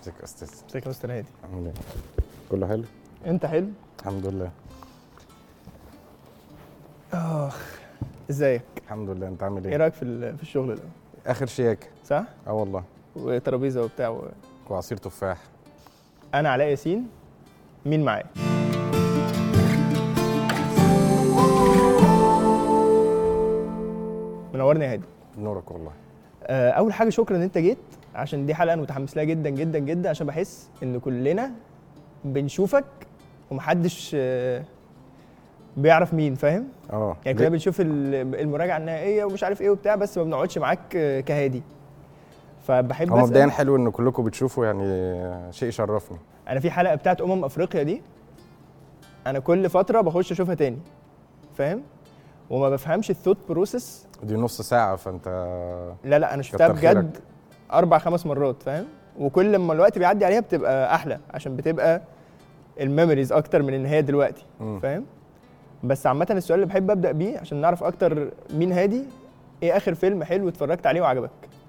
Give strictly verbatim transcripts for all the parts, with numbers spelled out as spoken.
ازيك يا استاذ؟ ازيك يا مستر هادي؟ عامل ايه؟ كله حلو؟ انت حلو؟ الحمد لله. اخ ازيك؟ الحمد لله. انت عامل ايه ايه؟ رايك في في الشغل ده؟ اخر شياكه. صح؟ اه والله. وترابيزه وبتاع و... وعصير تفاح. انا علاء ياسين. مين معايا؟ منورني يا هادي. نورك والله. آه، اول حاجه شكرا ان انت جيت، عشان دي حلقه انا متحمس لها جدا جدا جدا، عشان بحس ان كلنا بنشوفك ومحدش آه، بيعرف مين، فاهم؟ اه يعني كلنا بنشوف ال- المراجعه النهائيه ومش عارف ايه وبتاع، بس ما بنقعدش معاك آه، كهادي. فبحب هو مبدئيا اسال، حلو ان كلكم بتشوفوا، يعني شيء يشرفني. انا في حلقه بتاعت امم افريقيا دي انا كل فتره بخش اشوفها تاني، فاهم؟ وما بفهمش الثوت بروسيس. دي نص ساعه فانت. لا لا انا شفتها كتر خيرك. بجد اربع خمس مرات، فاهم؟ وكل ما الوقت بيعدي عليها بتبقى احلى، عشان بتبقى الميموريز اكتر من ان هي دلوقتي، مم. فاهم؟ بس عامه السؤال اللي بحب ابدا بيه عشان نعرف اكتر مين هادي، ايه اخر فيلم حلو اتفرجت عليه وعجبك؟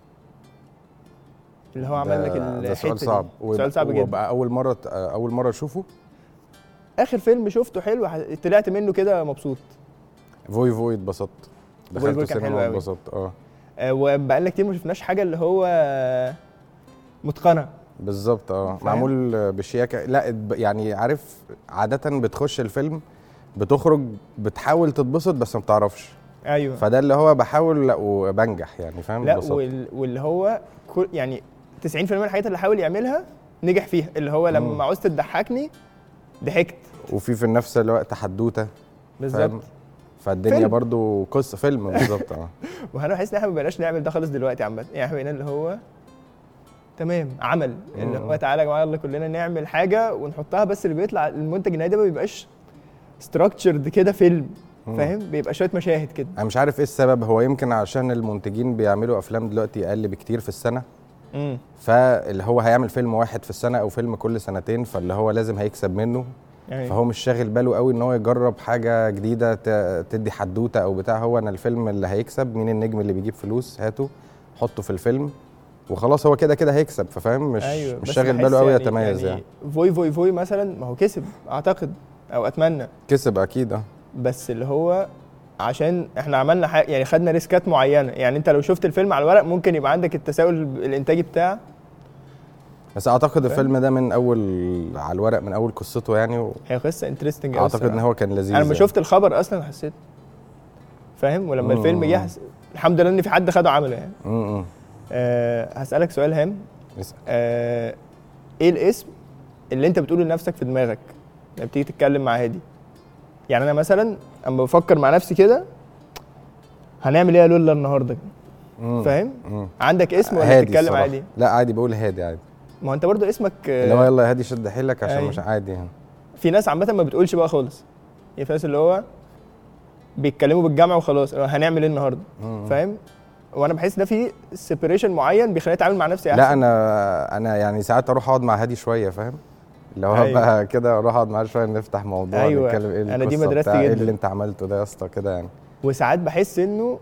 اللي هو عمل لك ده, الحته ده سؤال دي. صعب. سؤال صعب جدا. وبقى اول مره اول مره اشوفه. اخر فيلم شفته حلو ح- طلعت منه كده مبسوط. فوي فوي اتبسطت. فوي فوي دخلت كان حلو سينما قوي. واتبسطت. اه آه، وبقالنا كتير ما شفناش حاجه اللي هو متقنه. بالظبط. اه فاهم؟ معمول بشياكه. لا اتب- يعني عارف، عاده بتخش الفيلم بتخرج بتحاول تتبسط بس ما بتعرفش. ايوه. فده اللي هو بحاول لا وبنجح، يعني فاهم. لا ببساطة. وال- واللي هو كل يعني تسعين في المية من الحاجات اللي حاول يعملها نجح فيها، اللي هو مم. لما عوزت تضحكني ضحكت. وفي في نفس الوقت حدوته. بالظبط. فاهم؟ فالدنيا فيلم. برضو قصه فيلم بالظبط. اه وانا بحس ان احنا ما بقيناش نعمل ده خالص دلوقتي عامه، يعني احنا بقينا اللي هو تمام عمل اللي مم. هو تعالى يا جماعه يلا كلنا نعمل حاجه ونحطها، بس اللي بيطلع المنتج النهائي ده ما بيبقاش ستراكتشرد كده فيلم، مم. فاهم؟ بيبقى شويه مشاهد كده. انا مش عارف ايه السبب. هو يمكن عشان المنتجين بيعملوا افلام دلوقتي اقل بكتير في السنه، امم فاللي هو هيعمل فيلم واحد في السنه او فيلم كل سنتين، فاللي هو لازم هيكسب منه. يعني فهو مش شاغل باله قوي ان هو يجرب حاجه جديده ت- تدي حدوته او بتاع. هو انا الفيلم اللي هيكسب، مين النجم اللي بيجيب فلوس هاته حطه في الفيلم وخلاص، هو كده كده هيكسب. ففاهم؟ مش أيوة. مش بس شاغل بحس باله قوي يعني يتميز يعني, يعني فوي فوي فوي مثلا ما هو كسب اعتقد او اتمنى، كسب اكيد. اه بس اللي هو عشان احنا عملنا حاجه يعني خدنا ريسكات معينه. يعني انت لو شفت الفيلم على الورق ممكن يبقى عندك التساؤل الانتاجي بتاع بس اعتقد فاهم؟ الفيلم ده من اول على الورق، من اول قصته يعني. هي قصه انترستنج. اعتقد ان هو كان لذيذ. انا لما يعني. شفت الخبر اصلا حسيت، فاهم؟ ولما مم. الفيلم جه حس... الحمد لله ان في حد خده عمله يعني. امم أه هسالك سؤال هام. اسأل. أه ايه الاسم اللي انت بتقوله لنفسك في دماغك لما بتيجي تتكلم مع هادي؟ يعني انا مثلا اما بفكر مع نفسي كده هنعمل ايه يا لولا النهارده، مم. فاهم؟ مم. عندك اسم ولا هادي بتتكلم الصراحة. عادي؟ لا عادي، بقول هادي عادي. ما هو انت برضو اسمك آه، اللي هو يلا يا هادي شد حيلك عشان أيوة. مش عادي يعني. في ناس عامه ما بتقولش بقى خالص، يعني في ناس اللي هو بيتكلموا بالجمع وخلاص هنعمل ايه النهارده، مم. فاهم؟ وانا بحس ده في سيبريشن معين بيخليني اتعامل مع نفسي احسن. لا انا انا يعني ساعات اروح اقعد مع هادي شويه، فاهم؟ اللي هو أيوة. بقى كده اروح اقعد معاه شويه نفتح موضوع. أيوة. نتكلم ايه أنا دي القصة مدرستي بتاع ايه جداً. اللي انت عملته ده يا اسطى كده يعني. وساعات بحس انه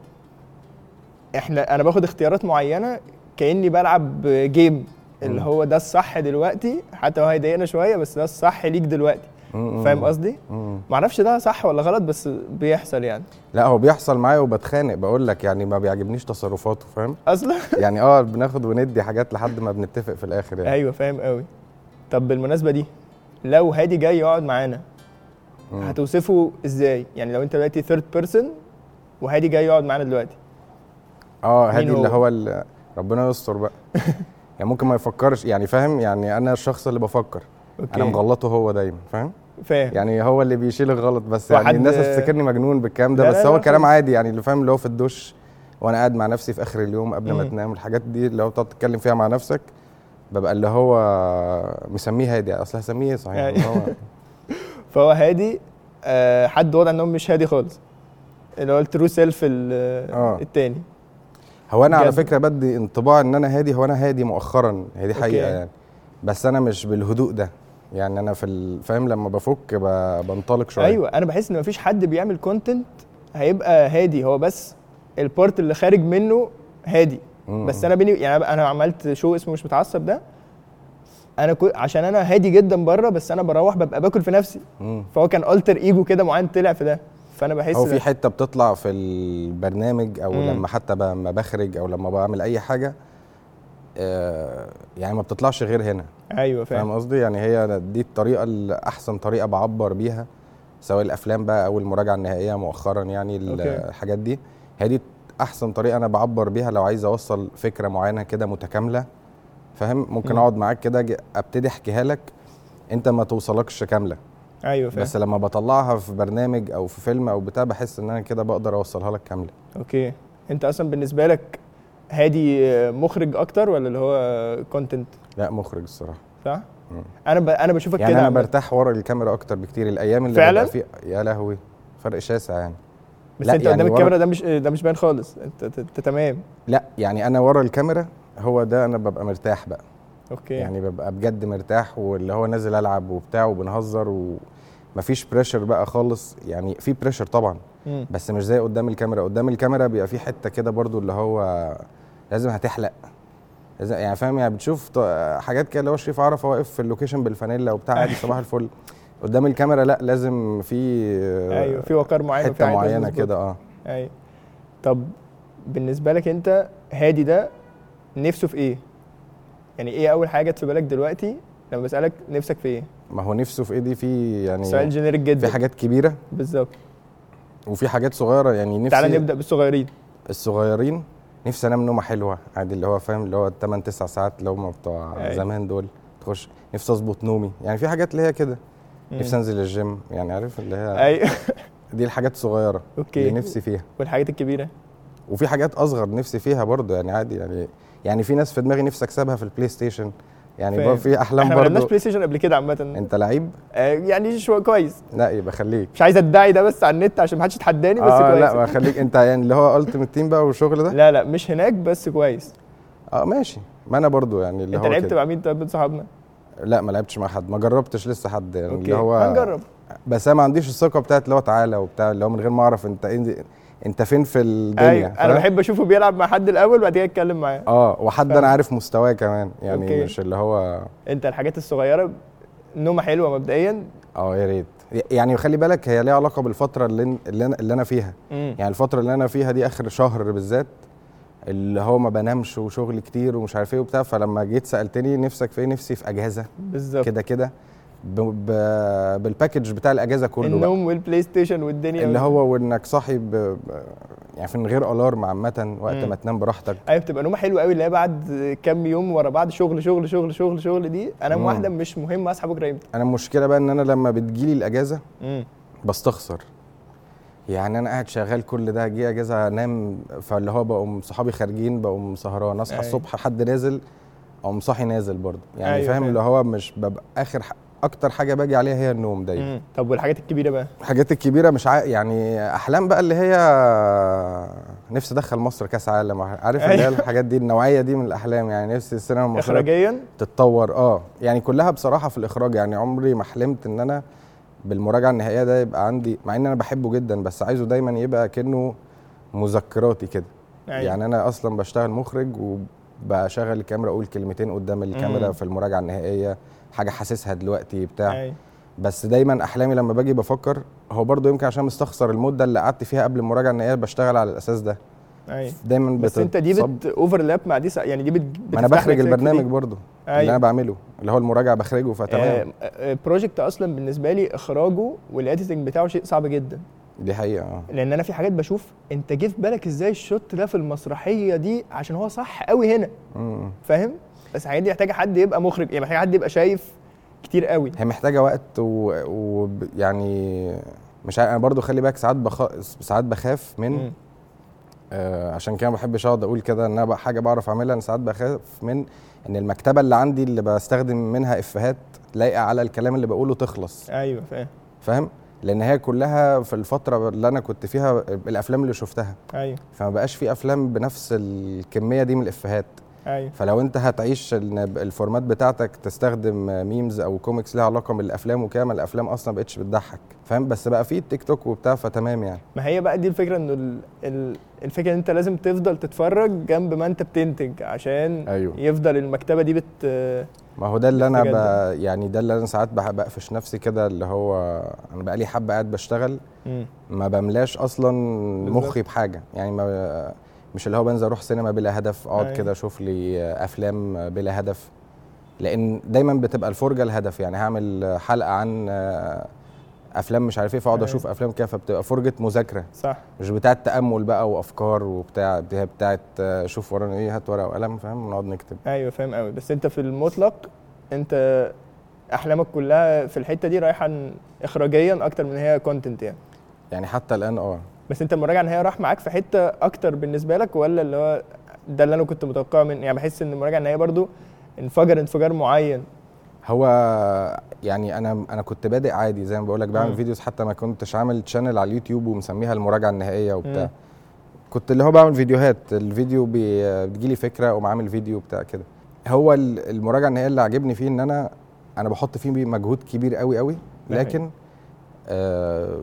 احنا انا باخد اختيارات معينه كاني بلعب جيم، اللي مم. هو ده الصح دلوقتي، حتى هو هيضايقنا شويه بس ده الصح ليك دلوقتي، مم. فاهم قصدي؟ مم. معرفش ده صح ولا غلط بس بيحصل يعني. لا هو بيحصل معايا وبتخانق، بقول لك يعني ما بيعجبنيش تصرفاته، فاهم؟ اصلا يعني اه بناخد وندي حاجات لحد ما بنتفق في الاخر يعني. ايوه فاهم قوي. طب بالمناسبه دي، لو هادي جاي يقعد معانا مم. هتوصفه ازاي؟ يعني لو انت دلوقتي ثيرد بيرسون وهادي جاي يقعد معانا دلوقتي، اه مين هادي هو؟ اللي هو اللي ربنا يستر بقى. يعني ممكن ما يفكرش، يعني فاهم؟ يعني انا الشخص اللي بفكر. اوكي انا مغلطه هو دايما، فاهم؟ فاهم. يعني هو اللي بيشيل الغلط بس. وحد- يعني الناس هتفتكرني مجنون بالكلام ده، لا بس لا هو لا كلام خالص. عادي يعني. اللي فاهم اللي هو في الدش وانا قاعد مع نفسي في اخر اليوم قبل ما مم. تنام، الحاجات دي اللي هو بتقعد تتكلم فيها مع نفسك، ببقى اللي هو مسميه هادي. اصل هسميه ايه صحيح؟ يعني- اللي هو فهو هادي آه حد وضع انه مش هادي خالص، اللي هو الترو سيلف آه. التاني. هو انا على بجد. فكره بدي انطباع ان انا هادي. هو انا هادي مؤخرا، هي دي حقيقه أوكي. يعني. بس انا مش بالهدوء ده يعني. انا في ال- فاهم لما بفك ب- بنطلق شويه. ايوه انا بحس ان مفيش حد بيعمل كونتنت هيبقى هادي، هو بس البارت اللي خارج منه هادي. مم. بس انا بيني يعني انا عملت شو اسمه مش متعصب ده، انا كو... عشان انا هادي جدا بره، بس انا بروح ببقى باكل في نفسي. مم. فهو كان التر ايجو كده معين طلع في ده، فانا بحس هو ده. في حته بتطلع في البرنامج او مم. لما حتى لما بخرج او لما بعمل اي حاجه، آه يعني ما بتطلعش غير هنا. ايوه فاهم فاهم قصدي؟ يعني هي دي الطريقه الاحسن طريقه بعبر بيها، سواء الافلام بقى او المراجعه النهائيه مؤخرا، يعني أوكي. الحاجات دي هي دي احسن طريقه انا بعبر بيها لو عايز اوصل فكره معينه كده متكامله. فاهم؟ ممكن مم. اقعد معاك كده أجي ابتدي احكيها لك، انت ما توصلكش كامله، ايوه فاهم. بس لما بطلعها في برنامج او في فيلم او بتاع بحس ان انا كده بقدر اوصلها لك كامله. اوكي، انت اصلا بالنسبه لك هادي مخرج اكتر ولا اللي هو كونتنت؟ لا مخرج الصراحه. صح. مم. انا ب... انا بشوفك يعني كده انا عامة. برتاح ورا الكاميرا اكتر بكتير الايام اللي فعلاً؟ ببقى فيه. يا لهوي فرق شاسع يعني. بس لا انت يعني قدام ورا- الكاميرا ده مش ده مش باين خالص، انت انت- انت تمام. لا يعني انا ورا الكاميرا هو ده انا ببقى مرتاح بقى. اوكي. يعني ببقى بجد مرتاح، واللي هو نازل العب وبتاع وبنهزر ومفيش بريشر بقى خالص. يعني في بريشر طبعا مم. بس مش زي قدام الكاميرا. قدام الكاميرا بيبقى في حته كده برضو اللي هو لازم هتحلق، لازم يعني فاهم؟ يعني بتشوف ط- حاجات كده اللي هو شريف عرفة واقف في اللوكيشن بالفانيلا وبتاع عادي صباح الفل. قدام الكاميرا لا، لازم في ايوه في وقار معين وفي حته حاجات لازم معينه تظبط. كده. اه ايوه. طب بالنسبه لك انت هادي ده نفسه في ايه؟ يعني ايه اول حاجه جت في بالك دلوقتي لما بسالك نفسك في ايه؟ ما هو نفسه في ايه دي؟ في يعني سؤال جينيريك جدا. في حاجات كبيره بالظبط. وفي حاجات صغيره. يعني نفسي تعالى نبدا بالصغيرين. الصغيرين نفسي انام نومه حلوه عادي، اللي هو فاهم اللي هو تمن تسع ساعات اللي هم بتوع أيوة. زمان دول تخش. نفسي اظبط نومي، يعني في حاجات اللي هي كده. نفسي انزل الجيم، يعني عارف اللي هي ايوه. دي الحاجات الصغيره اوكي. اللي نفسي فيها. والحاجات الكبيره؟ وفي حاجات اصغر نفسي فيها برضه يعني عادي. يعني يعني في ناس في دماغي نفسي اكسبها في البلاي ستيشن، يعني فاهم. برضه في احلام احنا ما لعبناش برضه. بلاي ستيشن قبل كده عامه. انت لعيب؟ آه يعني شو كويس. لا يبقى خليك. مش عايز ادعي ده بس على النت عشان ما حدش يتحداني، بس اه كويس. لا ما خليك انت، يعني اللي هو التيمت تيم بقى والشغل ده. لا لا مش هناك بس كويس. اه ماشي. ما انا برضه يعني اللي انت هو لعبت كده. مع مين طيب من صحابنا؟ لا ما لعبتش مع حد، ما جربتش لسه حد يعني اوكي اللي هو هنجرب. بس انا ما عنديش الثقه بتاعت اللي هو تعالى وبتاع، اللي هو من غير ما اعرف انت إيه، انت فين في الدنيا. ايوه انا فاهم؟ بحب اشوفه بيلعب مع حد الاول وبعد كده اتكلم معاه. اه وحد فاهم. انا عارف مستواه كمان، يعني أوكي. مش اللي هو انت الحاجات الصغيره نومه حلوه مبدئيا. اه يا ريت. يعني خلي بالك هي ليها علاقه بالفتره اللي اللي انا, اللي أنا فيها. مم. يعني الفتره اللي انا فيها دي اخر شهر بالذات، اللي هو ما بنامش وشغل كتير ومش عارف ايه وبتاع. فلما جيت سالتني نفسك في ايه، نفسي في اجازه بالظبط. كده كده ب... ب... بالباكج بتاع الاجازه كله بقى. النوم والبلاي ستيشن والدنيا اللي هو وانك صاحي ب... ب... يعني من غير الارم عامه، وقت مم. ما تنام براحتك. ايوه بتبقى نومه حلوه قوي اللي هي بعد كام يوم ورا بعض شغل شغل شغل شغل شغل دي انام مم. واحده مش مهم اصحى بكره امتى. انا المشكله بقى ان انا لما بتجيلي الاجازه امم بستخسر. يعني انا قاعد شغال كل ده، جه اجازه انام، فاللي هو بقوم صحابي خارجين بقوم سهران، اصحى أيوة. الصبح حد نازل اقوم صاحي نازل برضه. يعني أيوة فاهم فاهم. اللي هو مش ببقى اخر ح... اكتر حاجه باجي عليها هي النوم دايما. امم طب والحاجات الكبيره بقى؟ الحاجات الكبيره مش عا... يعني احلام بقى اللي هي نفسي ادخل مصر كاس عالم، عارف اللي هي أيوة. الحاجات دي، النوعيه دي من الاحلام. يعني نفسي السينما المصريه اخراجيا تتطور. اه يعني كلها بصراحه في الاخراج. يعني عمري ما حلمت ان انا بالمراجعه النهائيه ده يبقى عندي، مع ان انا بحبه جدا، بس عايزه دايما يبقى كأنه مذكراتي كده. أيوة. يعني انا اصلا بشتغل مخرج وبشغل الكاميرا، اقول كلمتين قدام الكاميرا مم. في المراجعه النهائيه، حاجه حاسسها دلوقتي بتاع. أيوة. بس دايما احلامي لما باجي بفكر، هو برضو يمكن عشان مستخسر المده اللي قعدت فيها قبل المراجعه النهائيه بشتغل على الاساس ده. ايوه دايما بس انت دي بتتصب- بت اوفرلاب مع دي سا... يعني دي بت ما انا بتفتح بخرج لك سكة البرنامج دي. برضو أيوة. اللي انا بعمله، اللي هو المراجعه بخرجه فتمام. آه بروجكت اصلا بالنسبه لي اخراجه والاديتنج بتاعه شيء صعب جدا، دي حقيقه. اه لان انا في حاجات بشوف انت جه في بالك ازاي الشوت ده في المسرحيه دي عشان هو صح قوي هنا، مم. فاهم؟ بس الحاجات دي محتاجه حد يبقى مخرج، يعني محتاجه حد يبقى شايف كتير قوي. هي محتاجه وقت ويعني مش عارف. انا برضو خلي بالك ساعات بخ... ساعات بخاف من مم. آه عشان كده ما بحبش اقعد اقول كده ان انا بقى حاجه بعرف اعملها. انا ساعات بخاف من ان المكتبه اللي عندي اللي بستخدم منها افيهات لايقه على الكلام اللي بقوله تخلص. ايوه فاهم. فاهم؟ لان هي كلها في الفتره اللي انا كنت فيها الافلام اللي شفتها، ايوه فما بقاش في افلام بنفس الكميه دي من الافيهات. ايوه فلو انت هتعيش ان الفورمات بتاعتك تستخدم ميمز او كوميكس ليها علاقه بالافلام وكده، ما الافلام اصلا بقتش بتضحك فاهم، بس بقى في التيك توك وبتاع فتمام يعني. ما هي بقى دي الفكره، انه ال- ال- الفكره ان انت لازم تفضل تتفرج جنب ما انت بتنتج عشان أيوه. يفضل المكتبه دي بت ما هو ده اللي انا ب... بتتجدد. يعني ده اللي انا ساعات بح- بقفش نفسي كده، اللي هو انا بقالي حبه قاعد بشتغل مم. ما بملاش اصلا بالظبط. مخي بحاجه يعني، ما مش اللي هو بنزل اروح سينما بلا هدف اقعد أيوة. كده اشوف لي افلام بلا هدف، لان دايما بتبقى الفرجه الهدف يعني. هعمل حلقه عن افلام مش عارف ايه فاقعد أيوة. اشوف افلام كده، فبتبقى فرجه مذاكره صح. مش بتاعه تامل بقى وافكار وبتاع، دي بتاعه شوف ورانا ايه، هات ورقه وقلم فاهم ونقعد نكتب. ايوه فاهم قوي. بس انت في المطلق انت احلامك كلها في الحته دي رايحه عن- اخراجيا اكتر من هي كونتنت يعني. يعني حتى الان اه بس انت المراجعه النهائيه راح معاك في حته اكتر بالنسبه لك، ولا اللي هو ده اللي انا كنت متوقعه من يعني؟ بحس ان المراجعه النهائيه برضو انفجر انفجار معين. هو يعني انا انا كنت بادئ عادي زي ما بقول لك، بعمل مم. فيديوز، حتى ما كنتش عامل تشانل على اليوتيوب ومسميها المراجعه النهائيه وبتاع. مم. كنت اللي هو بعمل فيديوهات، الفيديو بي- بتجيلي فكره اقوم عامل فيديو بتاع كده. هو ال- المراجعه النهائيه اللي عجبني فيه ان انا انا بحط فيه مجهود كبير قوي قوي، لكن آه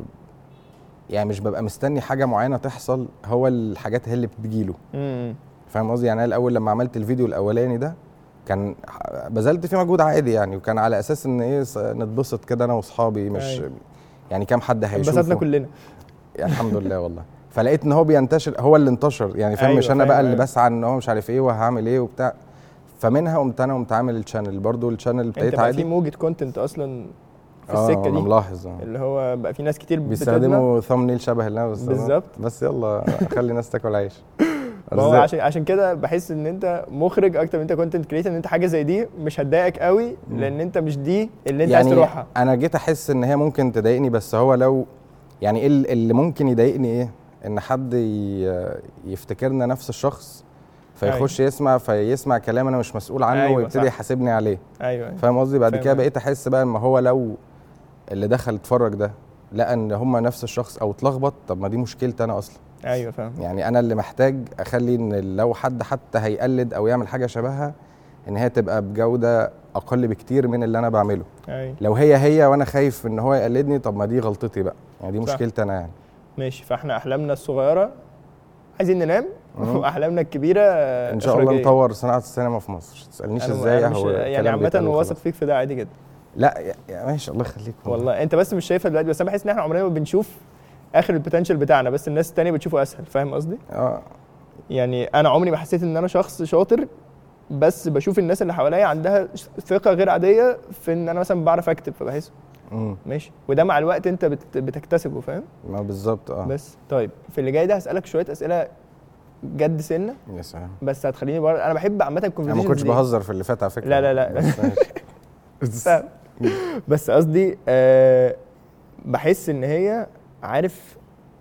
يعني مش ببقى مستني حاجه معينه تحصل، هو الحاجات هي اللي بتجيله امم فاهم قصدي. يعني انا الاول لما عملت الفيديو الاولاني ده كان بذلت فيه مجهود عادي يعني، وكان على اساس ان ايه س- نتبسط كده انا واصحابي، مش أيوة. يعني كام حد هيشوفه. انبسطنا كلنا. يعني الحمد لله والله. فلقيت ان هو بينتشر، هو اللي انتشر يعني فاهم. أيوة مش انا فاهم، بقى اللي أيوة. بسعى ان هو مش عارف ايه وهعمل ايه وبتاع. فمنها قمت انا قمت عامل الشانل برضو، الشانل انت ابتديت بقى عادي. في موجة كونتنت اصلا في اه السكه انا دي، ملاحظ اه اللي هو بقى في ناس كتير بتدمع. بيستخدموا ثامنيل شبه اللي انا بستخدمه. بالظبط. بس يلا اخلي الناس تاكل عيش. ما هو إزاي؟ عشان عشان كده بحس ان انت مخرج اكتر من انت كونتنت كريتور، ان انت حاجه زي دي مش هتضايقك قوي، لان انت مش دي اللي انت يعني عايز تروحها. انا جيت احس ان هي ممكن تضايقني، بس هو لو يعني ايه اللي ممكن يضايقني ايه، ان حد ي- يفتكرنا نفس الشخص فيخش يسمع فيسمع كلام انا مش مسؤول عنه أيوة ويبتدي صح. يحاسبني عليه. ايوه فاهم قصدي. بعد فاهم كده أيوة. بقيت احس بقى ما هو لو اللي دخل اتفرج ده لقى ان هم نفس الشخص او اتلخبط، طب ما دي مشكلتي انا اصلا. ايوه فاهم. يعني انا اللي محتاج اخلي ان لو حد حتى هيقلد او يعمل حاجه شبهها ان هي تبقى بجوده اقل بكتير من اللي انا بعمله. ايوه لو هي هي وانا خايف ان هو يقلدني، طب ما دي غلطتي بقى يعني، دي صح. مشكلتي انا يعني. ماشي. فاحنا احلامنا الصغيره عايزين ننام، مم. واحلامنا الكبيره ان شاء الله إخراجية. نطور صناعه السينما في مصر. ما تسالنيش أنا- ازاي، أنا مش هو يعني كلام عامه بيتقال واثق وخلاص. فيك في ده عادي جدا. لا يا- يا ماشي الله يخليك والله انت بس مش شايفها دلوقتي، بس انا بحس ان احنا عمرنا ما بنشوف اخر البوتنشال بتاعنا، بس الناس التانية بتشوفه اسهل. فاهم قصدي؟ اه يعني انا عمري ما حسيت ان انا شخص شاطر، بس بشوف الناس اللي حواليا عندها ثقه غير عاديه في ان انا مثلا بعرف اكتب، فبحس امم ماشي، وده مع الوقت انت بت... بتكتسبه. فاهم؟ ما بالظبط اه بس طيب في اللي جاي ده هسالك شويه اسئله جد سنه، يا سلام. بس هتخليني بره. انا بحب عامه انا ما الكونفرسيشنز كنتش بهزر في اللي فات على فكره. لا لا لا. بس ماشي. فاهم؟ بس قصدي أه بحس ان هي عارف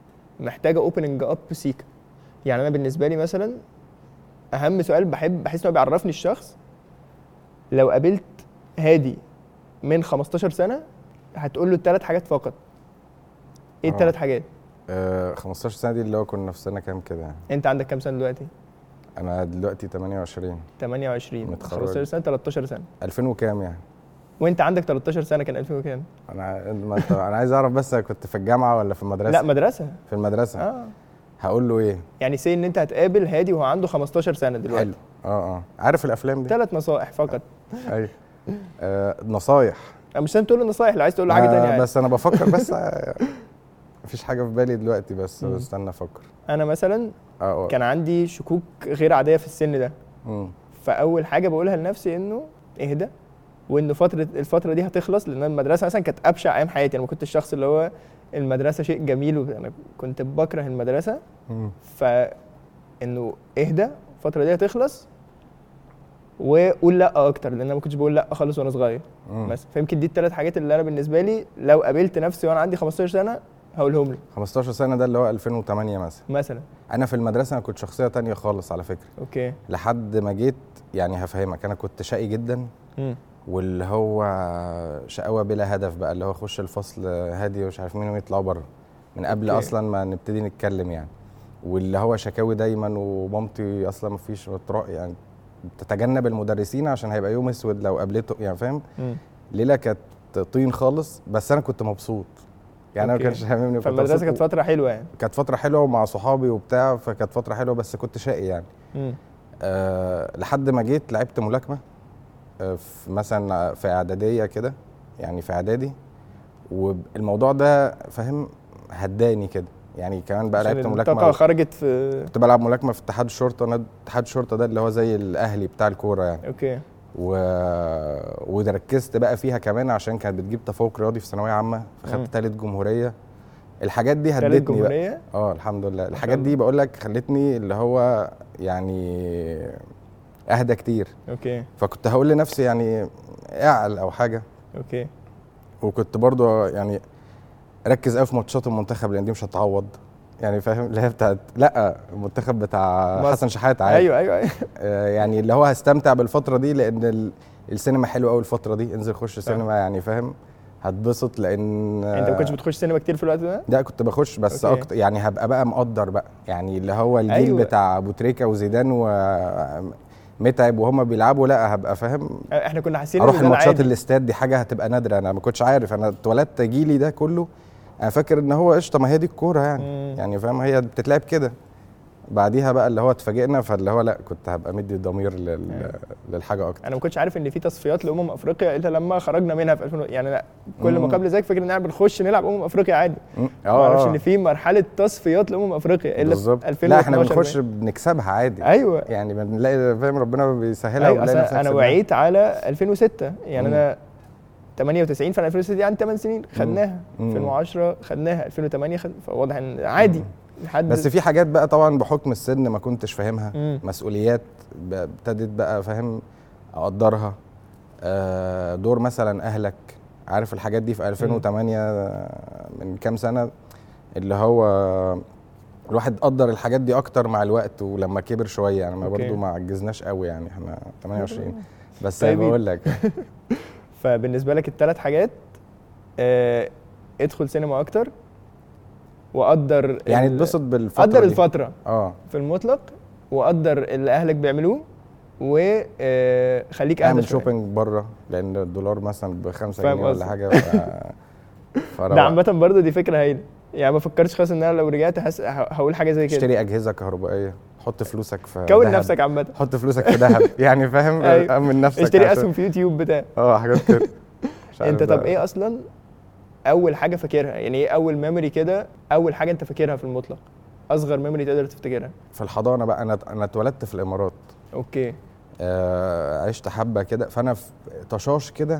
محتاجه اوبننج اب سيكا. يعني انا بالنسبه لي مثلا اهم سؤال بحب بحس انه بيعرفني الشخص، لو قابلت هادي من خمستاشر سنه هتقول له الثلاث حاجات فقط. ايه آه. الثلاث حاجات؟ آه خمستاشر سنه دي اللي هو كنا في سنه كام كده يعني. انت عندك كام سنه دلوقتي؟ انا دلوقتي تمانية وعشرين. تمانية وعشرين. متخرج. خمستاشر سنه، تلتاشر سنه. ألفين وكام يعني. وانت عندك تلتاشر سنه كان ألفين وكام؟ انا ما انت انا عايز اعرف بس كنت في الجامعه ولا في المدرسه؟ لا مدرسه. في المدرسه. اه هقول له ايه؟ يعني سي ان انت هتقابل هادي وهو عنده خمستاشر سنه دلوقتي. حلو. اه اه عارف الافلام دي. ثلاث نصائح فقط. ايوه. آه نصايح. انا مش لازم تقول له نصائح، لو عايز تقول له حاجه آه ثانيه عادي. بس انا بفكر بس آه، مفيش حاجه في بالي دلوقتي، بس مم. استنى افكر. انا مثلا اه اه كان عندي شكوك غير عاديه في السن ده، مم. فاول حاجه بقولها لنفسي انه اهدى، وانه فتره الفتره دي هتخلص، لان المدرسه مثلا كانت ابشع ايام حياتي. انا ما كنتش الشخص اللي هو المدرسه شيء جميل، وانا كنت بكره المدرسه. مم. فانه اهدى، الفتره دي هتخلص، وقول لا اكتر، لان انا ما كنتش بقول لا خالص وانا صغير. مم. بس فيمكن دي الثلاث حاجات اللي انا بالنسبه لي لو قابلت نفسي وانا عندي خمستاشر سنه هقولهم له خمستاشر سنه ده اللي هو ألفين وتمانية مثلا. مثلا. انا في المدرسه انا كنت شخصيه تانية خالص على فكره، اوكي. لحد ما جيت يعني هفهمك. انا كنت شقي جدا، امم واللي هو شقاوه بلا هدف بقى، اللي هو اخش الفصل هادي ومش عارف مين ويطلعوا بره من قبل أوكي. اصلا ما نبتدي نتكلم يعني. واللي هو شكاوي دايما، ومامتي اصلا ما فيش يعني تتجنب المدرسين عشان هيبقى يوم اسود لو قابلته يعني فاهم. مم. ليله كانت طين خالص بس انا كنت مبسوط يعني. انا ما أوكي. كانش هاممني. فالمدرسه كانت فتره حلوه يعني. كانت فتره حلوه ومع صحابي وبتاع، فكانت فتره حلوه بس كنت شقي يعني. مم. أه لحد ما جيت لعبت ملاكمه أه في مثلا في اعداديه كده يعني في اعدادي، والموضوع ده فاهم هداني كده يعني. كمان بقى لعبت ملاكمه، الطاقه خرجت في كنت بلعب ملاكمه في اتحاد الشرطه. انا اتحاد الشرطه ده اللي هو زي الاهلي بتاع الكوره يعني. اوكي. و... وركزت بقى فيها كمان عشان كانت بتجيب تفوق رياضي في ثانويه عامه، مم. فخدت ثالث جمهوريه. الحاجات دي تالت هدتني بقى. جمهوريه. اه الحمد لله. شاء الحاجات الله. دي بقول لك خلتني اللي هو يعني اهدى كتير. اوكي. فكنت هقول لنفسي يعني اعقل او حاجه. اوكي. وكنت برضو يعني ركز قوي في ماتشات المنتخب لان دي مش هتعوض يعني فاهم. اللي هي بتاعت لا المنتخب بتاع مصر. حسن شحاته عادي. ايوه ايوه ايوه. آه يعني اللي هو هستمتع بالفتره دي لان ال... السينما حلوه قوي الفتره دي. انزل خش صح. سينما يعني فاهم، هتبسط لان انت ما كنتش بتخش سينما كتير في الوقت ده؟ لا كنت بخش بس أوكي. اكتر يعني. هبقى بقى مقدر بقى يعني اللي هو الجيل أيوة. أيوة. بتاع ابو تريكه وزيدان ومتعب وهم بيلعبوا. لا هبقى فاهم احنا كنا حاسين اروح إن ده الماتشات عادي. الاستاد دي حاجه هتبقى نادره. انا ما كنتش عارف، انا اتولدت جيلي ده كله انا فاكر ان هو قشطه ما هي دي الكوره يعني. مم. يعني فاهم هي بتتلعب كده. بعديها بقى اللي هو اتفاجئنا، فاللي هو لا كنت هبقى مدي ضمير لل... للحاجه اكتر. انا ما كنتش عارف ان في تصفيات لامم افريقيا الا لما خرجنا منها في ألفين يعني. لا كل ما مم. قبل ذلك فاكر ان احنا بنخش نلعب امم افريقيا عادي. مم. ما اعرفش اه ان في مرحله تصفيات لامم افريقيا الا بالظبط. في ألفين واتناشر. لا احنا بنخش باين. بنكسبها عادي. ايوه يعني بنلاقي فاهم ربنا بيسهلها. أيوة. وبنلاقي انا نفسنا وعيت على ألفين وستة يعني. مم. انا تمانية وتسعين فانا ألفين وستة دي عندي ثمان سنين خدناها. مم. ألفين وعشرة خدناها. ألفين وتمانية خد... فواضح ان عادي. لحد بس في حاجات بقى طبعا بحكم السن ما كنتش فاهمها. مم. مسؤوليات ب- ابتدت بقى فاهم اقدرها. آه، دور مثلا اهلك، عارف الحاجات دي في ألفين وتمانية من كام سنه اللي هو الواحد قدر الحاجات دي اكتر مع الوقت ولما كبر شويه يعني. ما أوكي. برضو ما عجزناش قوي يعني، احنا تمانية وعشرين بس طيب. انا بقول لك. فبالنسبه لك الثلاث حاجات اه ادخل سينما اكتر، وقدر يعني ال- اتبسط بالفتره قدر دي. الفتره اه في المطلق، وقدر اللي اهلك بيعملوه، وخليك اهدى اعمل شوية. شوبينج بره لان الدولار مثلا بخمسة فاهم جنيه ولا قصدك. حاجه. ف... ده عامه برضه دي فكره هايله يعني. ما فكرتش خالص ان انا لو رجعت هس... ه- هقول حاجه زي كده. اشتري اجهزه كهربائيه، حط فلوسك في كون دهب. نفسك عامه. حط فلوسك في ذهب يعني فاهم. أيوة. امن نفسك. اشتري عشان- اسهم في يوتيوب بتاع. اه حاجات كده. مش عارف انت طب ده. ايه اصلا اول حاجه فاكرها؟ يعني ايه اول ميموري كده، اول حاجه انت فاكرها في المطلق، اصغر ميموري تقدر تفتكرها؟ في الحضانه بقى. انا انا اتولدت في الامارات. اوكي. آه عشت حبه كده، فانا في طشاش كده.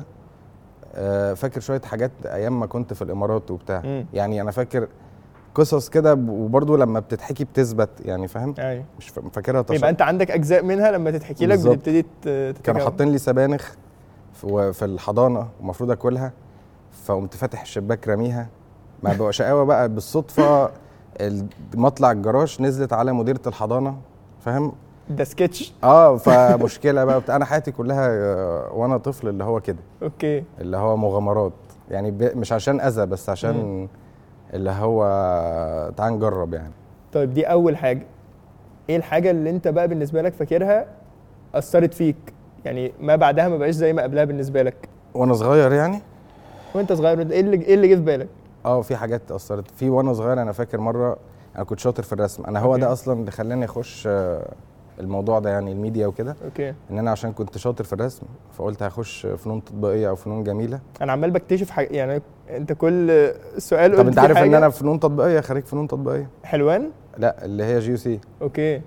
آه فاكر شويه حاجات ايام ما كنت في الامارات وبتاع. مم. يعني انا فاكر قصص كده ب- وبرضه لما بتتحكي بتثبت يعني فاهم. ايوه. مش فا- فاكرها طشاش. يبقى انت عندك اجزاء منها لما تتحكي لك بالظبط. بتبتدي ت- كانوا تتكون. حاطين لي سبانخ في في الحضانه ومفروض اكلها، فقمت فاتح الشباك راميها. ما بقى شقاوه بقى بالصدفه ال- مطلع الجراج نزلت على مديره الحضانه فاهم. ده سكتش. اه فمشكله بقى بتاع. انا حياتي كلها آه، وانا طفل اللي هو كده، اوكي. اللي هو مغامرات يعني ب- مش عشان اذى بس عشان مم. اللي هو تعال نجرب يعني. طيب دي اول حاجه. ايه الحاجه اللي انت بقى بالنسبه لك فاكرها اثرت فيك، يعني ما بعدها ما بقاش زي ما قبلها بالنسبه لك وانا صغير يعني. وانت صغير؟ ايه اللي ايه اللي جه في بالك؟ اه في حاجات اثرت في وانا صغير. انا فاكر مره انا كنت شاطر في الرسم. انا هو أوكي. ده اصلا اللي خلاني اخش آه، الموضوع ده يعني الميديا وكده. اوكي. ان انا عشان كنت شاطر في الرسم فقلت هخش فنون تطبيقيه او فنون جميله. انا عمال بكتشف حاجه يعني. انت كل سؤال طب قلت انت فيه عارف ان حاجة. انا في فنون تطبيقيه، خريج فنون تطبيقيه. حلوان. لا اللي هي جي سي. اوكي.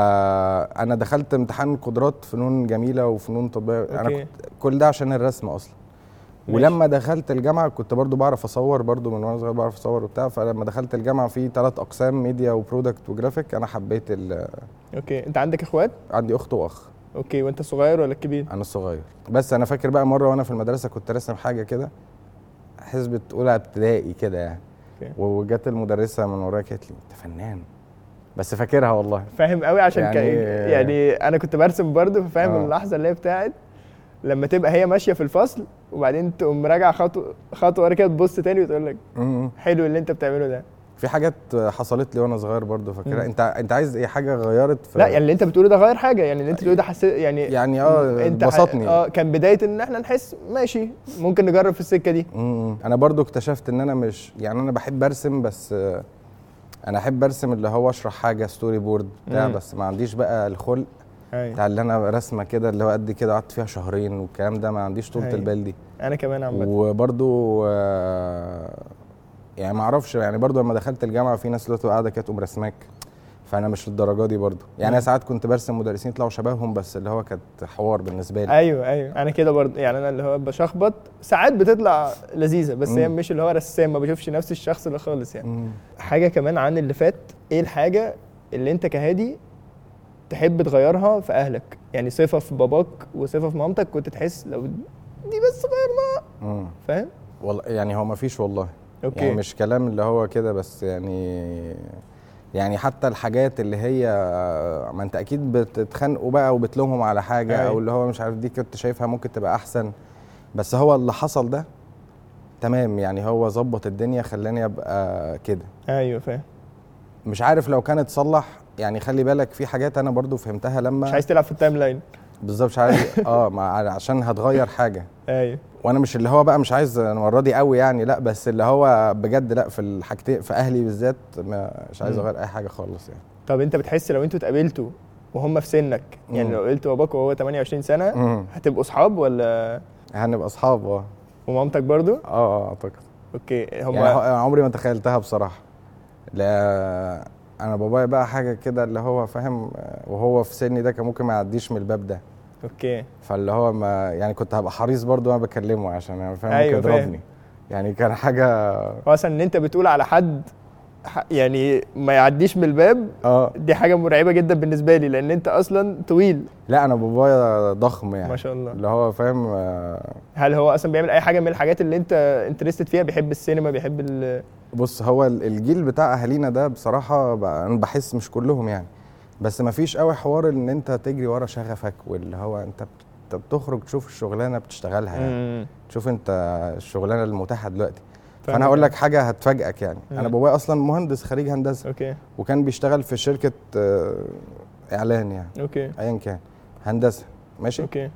فانا دخلت امتحان قدرات فنون جميله وفنون تطبيقيه. انا أوكي. كنت كل ده عشان الرسم اصلا. ماشي. ولما دخلت الجامعه كنت برضو بعرف اصور، برضو من وانا صغير بعرف اصور وبتاع. فلما دخلت الجامعه في ثلاث اقسام، ميديا وبرودكت وجرافيك. انا حبيت ال... اوكي. انت عندك اخوات؟ عندي اخت واخ. اوكي. وانت صغير ولا الكبير؟ انا الصغير. بس انا فاكر بقى مره وانا في المدرسه كنت راسم حاجه كده حسبة اولى ابتدائي كده يعني. اوكي. وجت المدرسه من ورايا قالت لي انت فنان. بس فاكرها والله. فاهم قوي عشان يعني, يعني- يعني انا كنت برسم برضه، ففاهم آه. اللحظه اللي هي بتاعت لما تبقى هي ماشيه في الفصل وبعدين تقوم راجعه خطوه خطوه ورا كده تبص تاني وتقول لك م- م. حلو اللي انت بتعمله ده. في حاجات حصلت لي وانا صغير برضو فاكرها. مم. انت انت عايز ايه حاجه غيرت في لا يعني اللي انت بتقوله ده غير حاجه، يعني اللي انت بتقوله ده حسيت يعني يعني اه انت ح- بسطني. اه كان بدايه ان احنا نحس ماشي ممكن نجرب في السكه دي. امم انا برضو اكتشفت ان انا مش يعني انا بحب ارسم بس آه، انا احب ارسم اللي هو اشرح حاجه ستوري بورد بتاع مم. بس ما عنديش بقى الخلق ايوه بتاع اللي انا رسمه كده اللي هو قد كده قعدت فيها شهرين والكلام ده، ما عنديش طولة أيوة. البال دي. انا كمان عامه. وبرضو آه، يعني ما اعرفش يعني برضو لما دخلت الجامعه في ناس دلوقتي قاعده كده تقوم رسماك، فانا مش للدرجه دي برضو يعني. مم. انا ساعات كنت برسم مدرسين يطلعوا شبههم بس اللي هو كانت حوار بالنسبه لي. ايوه ايوه انا كده برضه، يعني انا اللي هو بشخبط ساعات بتطلع لذيذه بس هي مم. مش اللي هو رسام، ما بشوفش نفس الشخص اللي خالص يعني. مم. حاجه كمان عن اللي فات، ايه الحاجه اللي انت كهادي تحب تغيرها في اهلك؟ يعني صفه في باباك وصفه في مامتك كنت تحس لو دي بس غيرنا، مم. فاهم؟ والله يعني هو ما فيش والله. اوكي. يعني مش كلام اللي هو كده بس يعني يعني حتى الحاجات اللي هي ما انت اكيد بتتخانقوا بقى وبتلومهم على حاجه أي. او اللي هو مش عارف دي كنت شايفها ممكن تبقى احسن، بس هو اللي حصل ده تمام يعني هو ظبط الدنيا خلاني ابقى كده. ايوه فاهم. مش عارف لو كانت تصلح يعني. خلي بالك في حاجات انا برضو فهمتها لما مش عايز تلعب في التايم لاين. بالظبط مش عارف اه مع عشان هتغير حاجه ايوه وانا مش اللي هو بقى مش عايز المره دي قوي يعني لا، بس اللي هو بجد لا في الحاجتين في اهلي بالذات مش عايز مم. اغير اي حاجه خالص يعني. طب انت بتحس لو انتوا اتقابلتوا وهم في سنك، يعني مم. لو قلت باباك وهو ثمانية وعشرين سنه مم. هتبقوا اصحاب ولا؟ هنبقى اصحاب اه. ومامتك برضو؟ اه اه اعتقد اوكي هم يعني هو- عمري ما تخيلتها بصراحه. لا انا بابايا بقى حاجه كده اللي هو فاهم وهو في سني ده كان ممكن ما يعديش من الباب ده، اوكي فاللي هو ما يعني كنت هبقى حريص برضو وانا بكلمه عشان انا فاهم أيوة ممكن فاهم. يضربني يعني. كان حاجه هو اصلا ان انت بتقول على حد ح- يعني ما يعديش من الباب، اه. دي حاجه مرعبه جدا بالنسبه لي لان انت اصلا طويل. لا انا بابايا ضخم يعني ما شاء الله. اللي هو فاهم آه، هل هو اصلا بيعمل اي حاجه من الحاجات اللي انت انترستد فيها؟ بيحب السينما، بيحب ال بص هو ال- الجيل بتاع اهالينا ده بصراحه ب- انا بحس مش كلهم يعني، بس ما فيش قوي حوار ان انت تجري ورا شغفك واللي هو انت بت- انت بتخرج تشوف الشغلانه بتشتغلها يعني. امم تشوف انت الشغلانه المتاحه دلوقتي. فاهمك. فانا هقول لك حاجه هتفاجئك يعني. مم. انا بابايا اصلا مهندس خريج هندسه اوكي وكان بيشتغل في شركه آه، اعلان يعني اوكي ايا كان هندسه ماشي. اوكي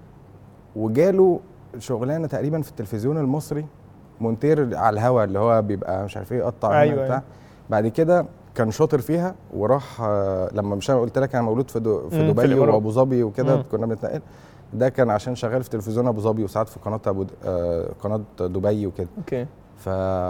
وجاله شغلانه تقريبا في التلفزيون المصري مونتير على الهوا اللي هو بيبقى مش عارف ايه يقطع هنا أيوة بتاع. أيوة. بعد كده كان شاطر فيها وراح آه، لما مش انا قلت لك انا مولود في دو في مم، في دبي الإمارات. وابو ظبي وكده مم. كنا بنتنقل. ده كان عشان شغال في تلفزيون ابو ظبي وساعات في قناه ابو د- آه، قناه دبي وكده. اوكي ف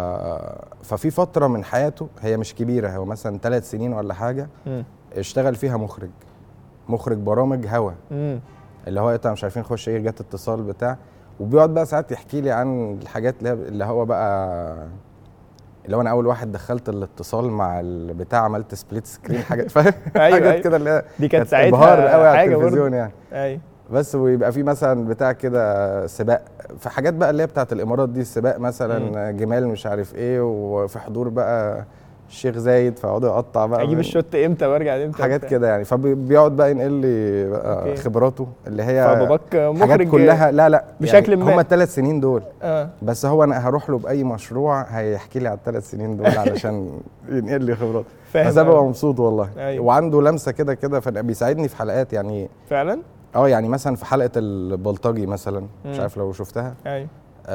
ففي فتره من حياته هي مش كبيره هو مثلا ثلاث سنين ولا حاجه امم اشتغل فيها مخرج مخرج برامج هوا امم اللي هو انت مش عارفين نخش ايه جت اتصال بتاع. وبيقعد بقى ساعات يحكي لي عن الحاجات اللي, هي- اللي هو بقى اللي هو انا اول واحد دخلت الاتصال مع البتاع عملت سبليت سكرين حاجات فاهم أيوة، حاجات أيوة. كده اللي هي دي كانت ابهار ساعتها قوي على حاجه التلفزيون برضه. يعني. ايوه بس ويبقى في مثلا بتاع كده سباق في حاجات بقى اللي هي بتاعت الامارات دي السباق مثلا جمال مش عارف ايه وفي حضور بقى الشيخ زايد فاقعد اقطع بقى اجيب من- الشوت امتى وارجع امتى حاجات وبتاع. كده يعني. فبيقعد بقى ينقل لي بقى أوكي. خبراته اللي هي فباباك حاجات مخرج كلها لا لا بشكل يعني ما. هم الثلاث سنين دول اه بس هو انا هروح له باي مشروع هيحكي لي على الثلاث سنين دول علشان ينقل لي خبراته. فاهم بس انا ببقى أوي. مبسوط والله. أيوة. وعنده لمسه كده كده فبيساعدني في حلقات يعني. فعلا. اه يعني مثلا في حلقه البلطجي مثلا مش مم. عارف لو شفتها. ايوه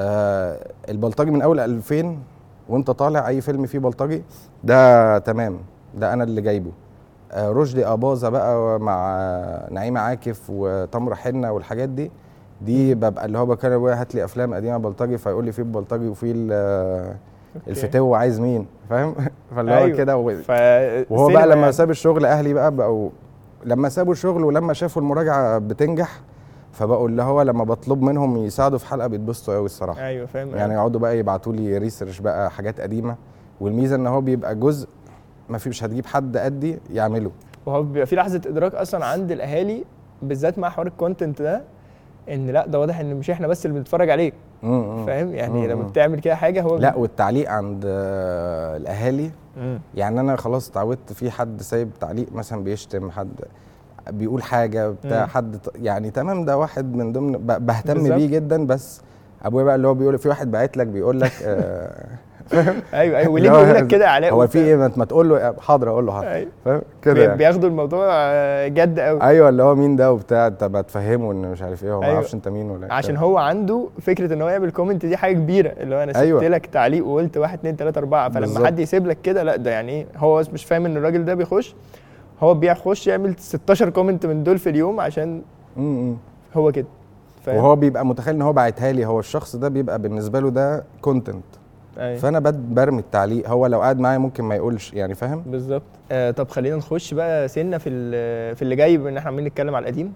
آه البلطجي من اول ألفين وانت طالع اي فيلم فيه بلطجي ده تمام ده انا اللي جايبه. آه رشدي اباظه بقى مع نعيمه عاكف وتمر حنه والحاجات دي دي ببقى اللي هو بكلم ابويا هات لي افلام قديمه بلطجي فيقول لي في بلطجي وفي ال- أوكي. الفتو عايز مين فاهم فاللي هو أيوة. كده و- ف... وهو سينما بقى لما يعني. ساب الشغل اهلي بقى بقوا لما سابوا الشغل ولما شافوا المراجعه بتنجح فبقوا اللي هو لما بطلب منهم يساعدوا في حلقه بيتبسطوا قوي الصراحه. ايوه فاهم. يعني يقعدوا بقى يبعتوا لي ريسيرش بقى حاجات قديمه والميزه ان هو بيبقى جزء ما في مش هتجيب حد قدي يعمله. وهو بيبقى في لحظه ادراك اصلا عند الاهالي بالذات مع حوار الكونتنت ده ان لا ده واضح ان مش احنا بس اللي بنتفرج عليك. مم، فاهم يعني مم، لما مم. بتعمل كده حاجه هو لا والتعليق عند آه، الاهالي مم. يعني انا خلاص اتعودت في حد سايب تعليق مثلا بيشتم حد بيقول حاجه بتاع مم. حد ط- يعني تمام ده واحد من ضمن ب- بهتم بالظبط. بيه جدا. بس ابويا بقى اللي هو بيقول في واحد باعت لك بيقول لك آه ايوه ايوه وليه اللي هو بيقول لك كده يا علاء هو وبتاع؟ في ايه، ما انت ما تقول له حاضر اقول له حاضر، أيوة. فاهم كده بي- يعني. بياخدوا الموضوع آه، جد قوي. ايوه اللي هو مين ده وبتاع، انت بتفهمه ان مش عارف ايه، هو ما أيوة. يعرفش انت مين ولا إيه. عشان هو عنده فكره ان هو يعمل كومنت دي حاجه كبيره، اللي هو انا سبت أيوة. لك تعليق وقلت واحد اتنين تلاته اربعه، فلما بالظبط. حد يسيب لك كده لا ده يعني ايه، هو مش فاهم ان الراجل ده بيخش هو بيخش يعمل ستاشر كومنت من دول في اليوم عشان م- م. هو كده، فاهم؟ وهو بيبقى متخيل ان هو باعتها لي، هو الشخص ده بيبقى بالنسبه له ده كونتنت، أيوة. فانا بد- برمي التعليق، هو لو قاعد معايا ممكن ما يقولش يعني، فاهم. بالظبط. آه طب خلينا نخش بقى سنه في ال- في اللي جاي، بما ان احنا عمالين نتكلم على القديم.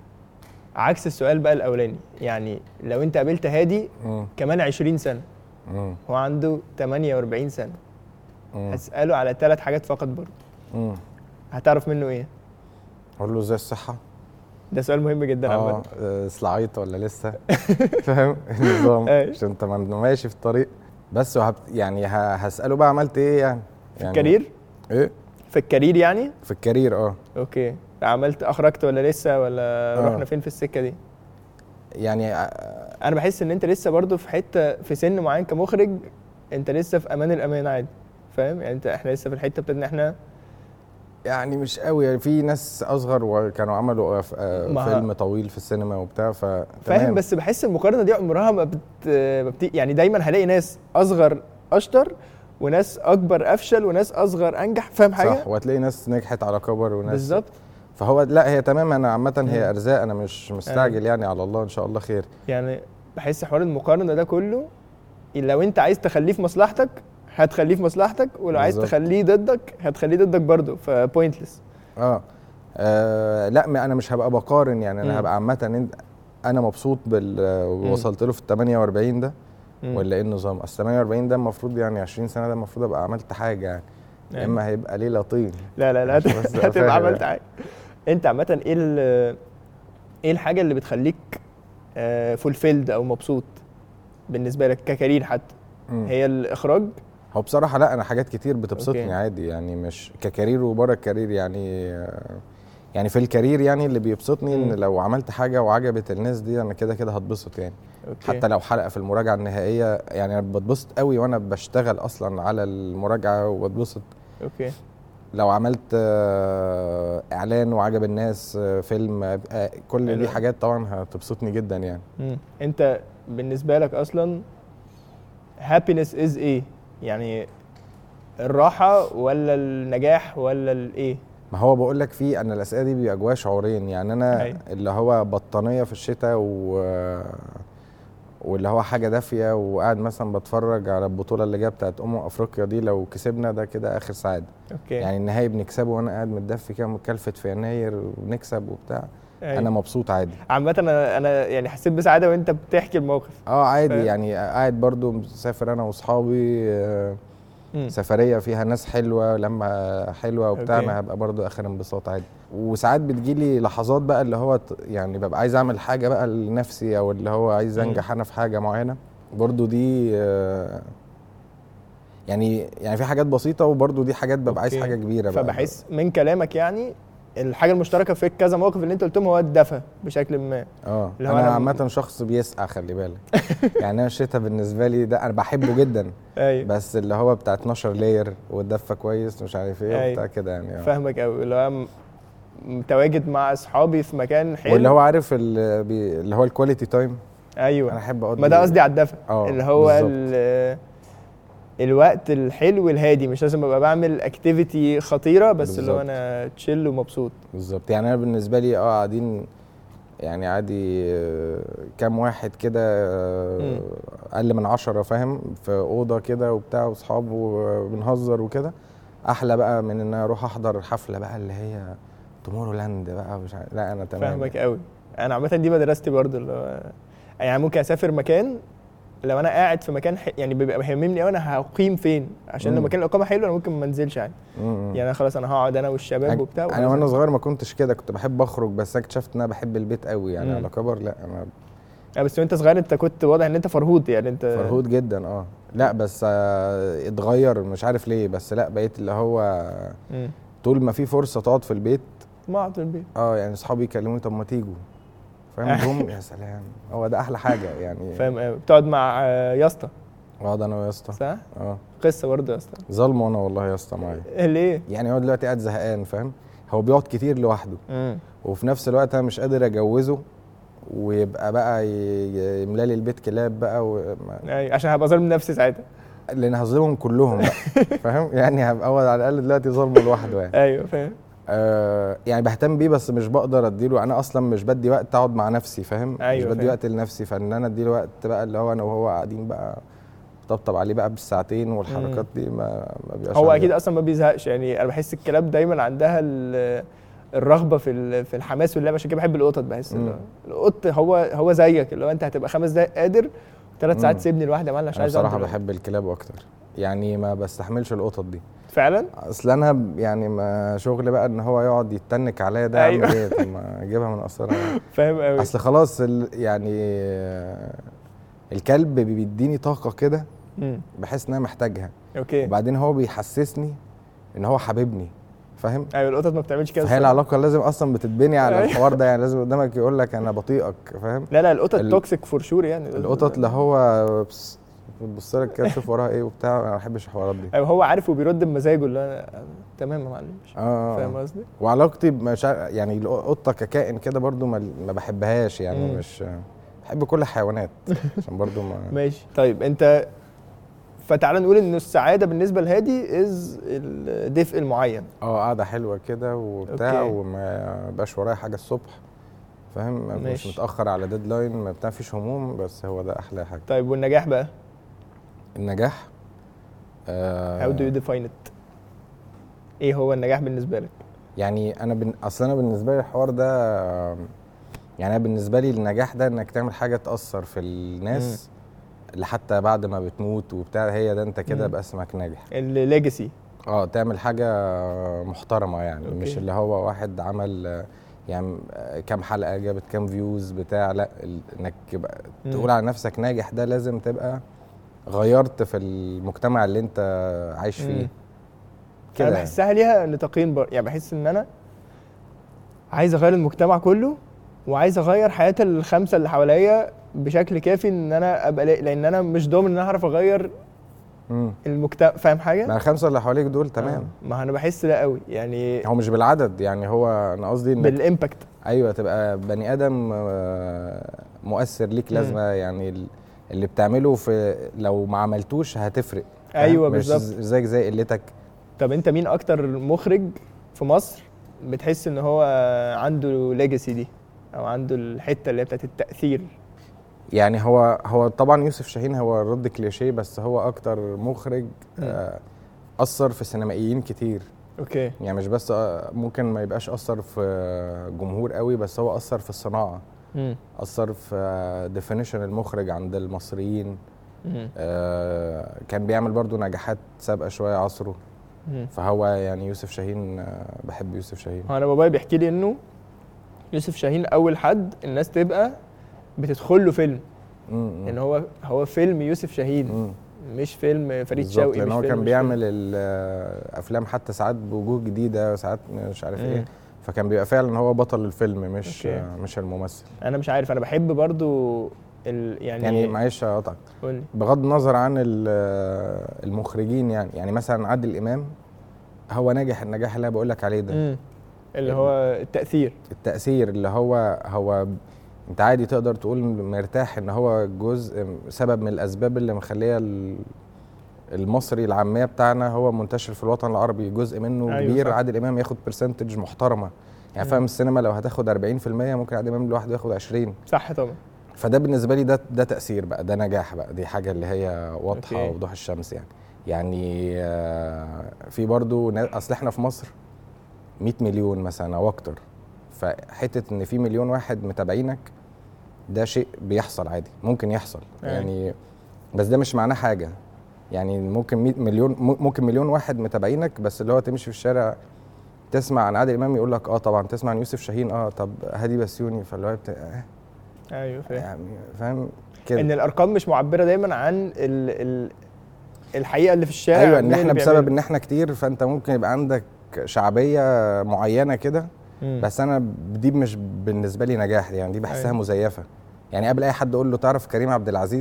عكس السؤال بقى الاولاني، يعني لو انت قابلت هادي م- كمان عشرين سنه م- هو عنده تمانية واربعين سنه، م- هساله على ثلاث حاجات فقط برضه، م. هتعرف منه ايه؟ اقول له ازاي الصحه، ده سؤال مهم جدا اه عامه. آه، صلعيت ولا لسه، فاهم النظام، أيوة. عشان انت ما- ماشي في الطريق بس، وهب يعني ه- هساله بقى عملت ايه يعني في يعني الكارير؟ ايه في الكارير يعني؟ في الكارير اه اوكي، عملت اخرجت ولا لسه، ولا آه. رحنا فين في السكه دي؟ يعني آه، انا بحس ان انت لسه برضو في حته في سن معين كمخرج، انت لسه في امان الامان عادي، فاهم يعني؟ انت احنا لسه في الحته بتاعت ان احنا يعني مش قوي يعني، في ناس اصغر وكانوا عملوا آه، آه، ما- فيلم طويل في السينما وبتاع، ف فاهم، بس بحس المقارنه دي عمرها ما بت... ما بت... يعني دايما هلاقي ناس اصغر اشطر، وناس اكبر افشل، وناس اصغر انجح، فاهم حاجه؟ صح، وهتلاقي ناس نجحت على كبر وناس بالظبط. فهو لا هي تمام، انا عامه هي مم. ارزاق، انا مش مستعجل يعني، على الله ان شاء الله خير. يعني بحس حوار المقارنه ده كله، لو انت عايز تخليه في مصلحتك هتخليه في مصلحتك، ولو عايز بالظبط. تخليه ضدك هتخليه ضدك برضه، فبوينتلس. اه, آه لا ما انا مش هبقى بقارن يعني، انا مم. هبقى عامه إن- انا مبسوط بال مم. وصلت له في ال تمانية واربعين ده، مم. ولا ايه النظام؟ اصل تمانية واربعين ده المفروض يعني عشرين سنه، ده المفروض ابقى عملت حاجه يعني، يا يعني. اما هيبقى ليله طين. لا لا لا عشان بس أبقى هتبقى فاهم عملت يعني. حاجه. انت عامه ايه ال- ايه الحاجه اللي بتخليك فولفيلد او مبسوط بالنسبه لك ككارير حتى؟ مم. هي الاخراج؟ هو بصراحه لا، انا حاجات كتير بتبسطني أوكي. عادي يعني، مش ككارير وبره الكارير يعني، آه، يعني في الكارير يعني اللي بيبسطني مم. ان لو عملت حاجه وعجبت الناس دي انا كده كده هتبسط يعني. أوكي. حتى لو حلقه في المراجعه النهائيه يعني، انا بتبسط قوي وانا بشتغل اصلا على المراجعه وبتبسط. اوكي. لو عملت آه، اعلان وعجب الناس، آه، فيلم، آه، كل حلو. دي حاجات طبعا هتبسطني جدا يعني. مم. انت بالنسبه لك اصلا happiness is ايه يعني؟ الراحه ولا النجاح ولا الايه؟ ما هو بقول لك في ان الاسئله دي بيبقى جواها شعورين يعني، انا أيوة. اللي هو بطانيه في الشتاء و واللي هو حاجه دافيه، وقاعد مثلا بتفرج على البطوله اللي جايه بتاعت امم افريقيا دي، لو كسبنا ده كده اخر سعاده. اوكي. يعني النهائي بنكسبه وانا قاعد متدفي كده متكلفت في يناير وبنكسب وبتاع، أيوة. انا مبسوط عادي. عامه انا انا يعني حسيت بسعاده وانت بتحكي الموقف. اه عادي فاهم؟ يعني، قاعد برضو مسافر انا واصحابي، آه، مم. سفريه فيها ناس حلوه لما حلوه وبتاع، أوكي. انا هبقى برضو اخر انبساط عادي. وساعات بتجيلي لحظات بقى اللي هو ت- يعني ببقى عايز اعمل حاجه بقى لنفسي، او اللي هو عايز مم. انجح انا في حاجه معينه، برضو دي آه، يعني يعني في حاجات بسيطه، وبرضو دي حاجات ببقى عايز أوكي. حاجه كبيره بقى. فبحس من كلامك يعني الحاجه المشتركه في كذا موقف اللي انت قلتهم هو الدفى بشكل ما. اه اللي هو انا أنا- عامه شخص بيسقع، خلي بالك. يعني انا الشتا بالنسبه لي ده انا بحبه جدا، ايوه بس اللي هو بتاع اتناشر لاير والدفه كويس مش عارف ايه أيوة. وبتاع كده يعني. آه. فاهمك قوي، اللي هو م- متواجد مع اصحابي في مكان حلو، واللي هو عارف اللي, بي... اللي هو الكواليتي تايم، ايوه انا احب اقضي. ما ده قصدي على الدفى، اه اللي هو بالظبط. ال- الوقت الحلو الهادي، مش لازم ابقى بعمل اكتيفيتي خطيره، بس اللي هو بالظبط. انا تشيل ومبسوط. بالظبط يعني انا بالنسبه لي اه قاعدين يعني عادي، آه، كام واحد كده، آه، مم. اقل من عشرة فاهم، في اوضه كده وبتاع واصحاب وبنهزر وكده، احلى بقى من ان انا اروح احضر حفله بقى اللي هي تومورو لاند بقى مش عارف. لا انا تمام. فاهمك قوي. انا عامه دي مدرستي برضو، اللي هو يعني ممكن اسافر مكان لو انا قاعد في مكان ح... يعني بيبقى مهمني قوي انا هقيم فين، عشان لو مم. مكان الاقامه حلو انا ممكن ما انزلش عادي. مم. يعني أنا خلاص انا هقعد انا والشباب وبتاع انا وانا صغير ما كنتش كده، كنت بحب اخرج، بس انا اكتشفت ان انا بحب البيت قوي يعني. مم. على كبر لا انا اه بس وانت صغير انت كنت واضح ان انت فرهود يعني انت فرهود جدا. اه لا بس آه اتغير مش عارف ليه، بس لا بقيت اللي هو مم. طول ما في فرصه تقعد في البيت، ما اقعد في البيت. اه يعني اصحابي يكلموني طب ما تيجوا، فاهم؟ جم يا سلام، هو ده احلى حاجه يعني. فاهم قوي. بتقعد مع آه، يا اسطى اقعد انا ويا اسطى صح؟ اه قصه برضه يا اسطى. ظلمه انا والله يا اسطى معايا. ليه؟ يعني هو دلوقتي قاعد زهقان فاهم، هو بيقعد كتير لوحده امم وفي نفس الوقت انا مش قادر اجوزه ويبقى بقى ي- يملى لي البيت كلاب بقى و... ايوه عشان هبقى ظالم نفسي ساعتها. لان هظلمهم كلهم بقى فاهم، يعني هبقى هو على الاقل دلوقتي ظلمه لوحده يعني. ايوه فاهم. آه يعني بهتم بيه بس مش بقدر اديله، انا اصلا مش بدي وقت اقعد مع نفسي فاهم. أيوة مش بدي فاهم. وقت لنفسي، فان انا اديله وقت بقى اللي هو انا وهو قاعدين بقى طبطب عليه بقى بالساعتين والحركات دي ما, ما بيبقاش هو عندي اكيد وقت. اصلا ما بيزهقش، يعني انا بحس الكلاب دايما عندها ال- الرغبه في ال- في الحماس واللعب، عشان كده بحب القطط. بحس مم. إن القط هو هو زيك، اللي هو انت هتبقى خمس دقايق قادر ثلاث ساعات مم. سيبني لوحدي يا معلم مش انا عايز اقعد بصراحه دلوقتي. بحب الكلاب اكتر، يعني ما بستحملش القطط دي فعلا. اصل انا ب- يعني ما شغل بقى ان هو يقعد يتنك عليا ده. أيوة. اعمل ايه؟ طب ما اجيبها من قصرها. فاهم قوي. اصل خلاص ال... يعني آه، الكلب بيديني طاقه كده امم بحس ان انا محتاجها، اوكي. وبعدين هو بيحسسني ان هو حبيبني فاهم. ايوه القطط ما بتعملش كده فهي الصراحة. العلاقه لازم اصلا بتتبني على أيوة. الحوار ده، يعني لازم قدامك يقول لك انا بطيئك فاهم. لا لا القطط ال- توكسيك فور شور يعني. القطط اللي هو بس بتبص لك كده تشوف وراها ايه وبتاع، انا ما بحبش الحوارات دي. ايوه هو عارف وبيرد بمزاجه، اللي انا تمام يا معلم. اه فاهم قصدي؟ وعلاقتي مش ع- يعني القطه ككائن كده برضو ما, ما بحبهاش يعني. مم. مش بحب كل الحيوانات عشان برضو ما ماشي. طيب انت فتعالى نقول ان السعاده بالنسبه لهادي از الدفء المعين. اه قاعده حلوه كده وبتاع أوكي. وما يبقاش ورايا حاجه الصبح فاهم. مش ماشي. متاخر على ديدلاين، ما بتاع فيش هموم، بس هو ده احلى حاجه. طيب والنجاح بقى؟ النجاح آه how do you define it؟ ايه هو النجاح بالنسبه لك؟ يعني انا بن... اصل انا بالنسبه لي الحوار ده آه، يعني انا بالنسبه لي النجاح ده انك تعمل حاجه تاثر في الناس لحتى بعد ما بتموت وبتاع، هي ده انت كده مم. بقى اسمك ناجح. الليجاسي. اه تعمل حاجه محترمه يعني. أوكي. مش اللي هو واحد عمل آه، يعني آه، كام حلقه جابت كام فيوز بتاع، لا ال- انك يبقى مم. تقول على نفسك ناجح ده لازم تبقى غيرت في المجتمع اللي انت عايش فيه انا كده يعني. بحسها ليها نطاقين بر... يعني بحس ان انا عايز اغير المجتمع كله، وعايز اغير حياه الخمسه اللي حواليا بشكل كافي ان انا ابقى لا... لان انا مش ضامن ان انا هعرف اغير مم. المجتمع. فاهم حاجه؟ مع الخمسه اللي حواليك دول تمام. آه. ما انا بحس ده قوي يعني. هو مش بالعدد يعني، هو انا قصدي انك بالامباكت. ايوه تبقى بني ادم آه، مؤثر ليك مم. لازمه يعني. ال- اللي بتعمله في لو ما عملتوش هتفرق فاهم؟ ايوه مش بالظبط. زيك زي قلتك. طب انت مين اكتر مخرج في مصر بتحس ان هو عنده ليجاسي دي، او عنده الحته اللي هي بتاعت التاثير؟ يعني هو هو طبعا يوسف شاهين هو رد كليشيه، بس هو اكتر مخرج آه، اثر في سينمائيين كتير. اوكي. يعني مش بس آه، ممكن ما يبقاش اثر في جمهور قوي، بس هو اثر في الصناعه، امم اثر في ديفينيشن المخرج عند المصريين. امم آه، كان بيعمل برضو نجاحات سابقه شويه عصره. فهو يعني يوسف شاهين آه، بحب يوسف شاهين. انا بابايا بيحكي لي انه يوسف شاهين اول حد الناس تبقى بتدخل له فيلم، مم، ان مم، هو هو فيلم يوسف شاهين، مم. مش فيلم فريد بالظبط، شوقي. لان مش هو فيلم كان مش بيعمل الافلام حتى ساعات بوجوه جديده ساعات مش عارف مم. ايه، فكان بيبقى فعلا هو بطل الفيلم مش أوكي. آه، مش الممثل. فيلم. انا مش عارف، انا بحب برضو ال... يعني يعني معلش اقطعك، قولي. بغض النظر عن ال- آه، المخرجين يعني يعني مثلا عادل امام هو ناجح النجاح اللي انا بقول لك عليه ده. مم. اللي هو التاثير. التاثير اللي هو هو انت عادي تقدر تقول مرتاح ان هو جزء سبب من الاسباب اللي مخليه ال- المصري العاميه بتاعنا هو منتشر في الوطن العربي، جزء منه أيوة أيوة كبير. صح. عادل امام ياخد برسنتج محترمه يعني. مم. فاهم السينما لو هتاخد أربعين في المية ممكن عادل امام لوحده ياخد عشرين. صح طبعا. فده بالنسبه لي ده ده تاثير بقى، ده نجاح بقى، دي حاجه اللي هي واضحه أوكي. وضوح الشمس يعني. يعني آه، في برضو نا- اصل احنا في مصر مية مليون مثلا او اكتر، فحته ان في مليون واحد متابعينك ده شيء بيحصل عادي، ممكن يحصل أيوة. يعني. بس ده مش معناه حاجه يعني. ممكن مية مليون م- ممكن مليون واحد متابعينك، بس اللي هو تمشي في الشارع تسمع عن عادل امام يقول لك اه طبعا، تسمع عن يوسف شاهين اه طب هادي بسيوني، فاللي هو بت... آه ايوه فاهم. يعني فاهم كده. ان الارقام مش معبره دايما عن ال... ال... الحقيقه اللي في الشارع. ايوه ان مين احنا اللي بسبب بيعمله. ان احنا كتير، فانت ممكن يبقى عندك شعبيه معينه كده، مم. بس انا دي مش بالنسبه لي نجاح يعني. دي بحسها أيوة. مزيفه يعني. قبل اي حد اقول له تعرف كريم عبد العزيز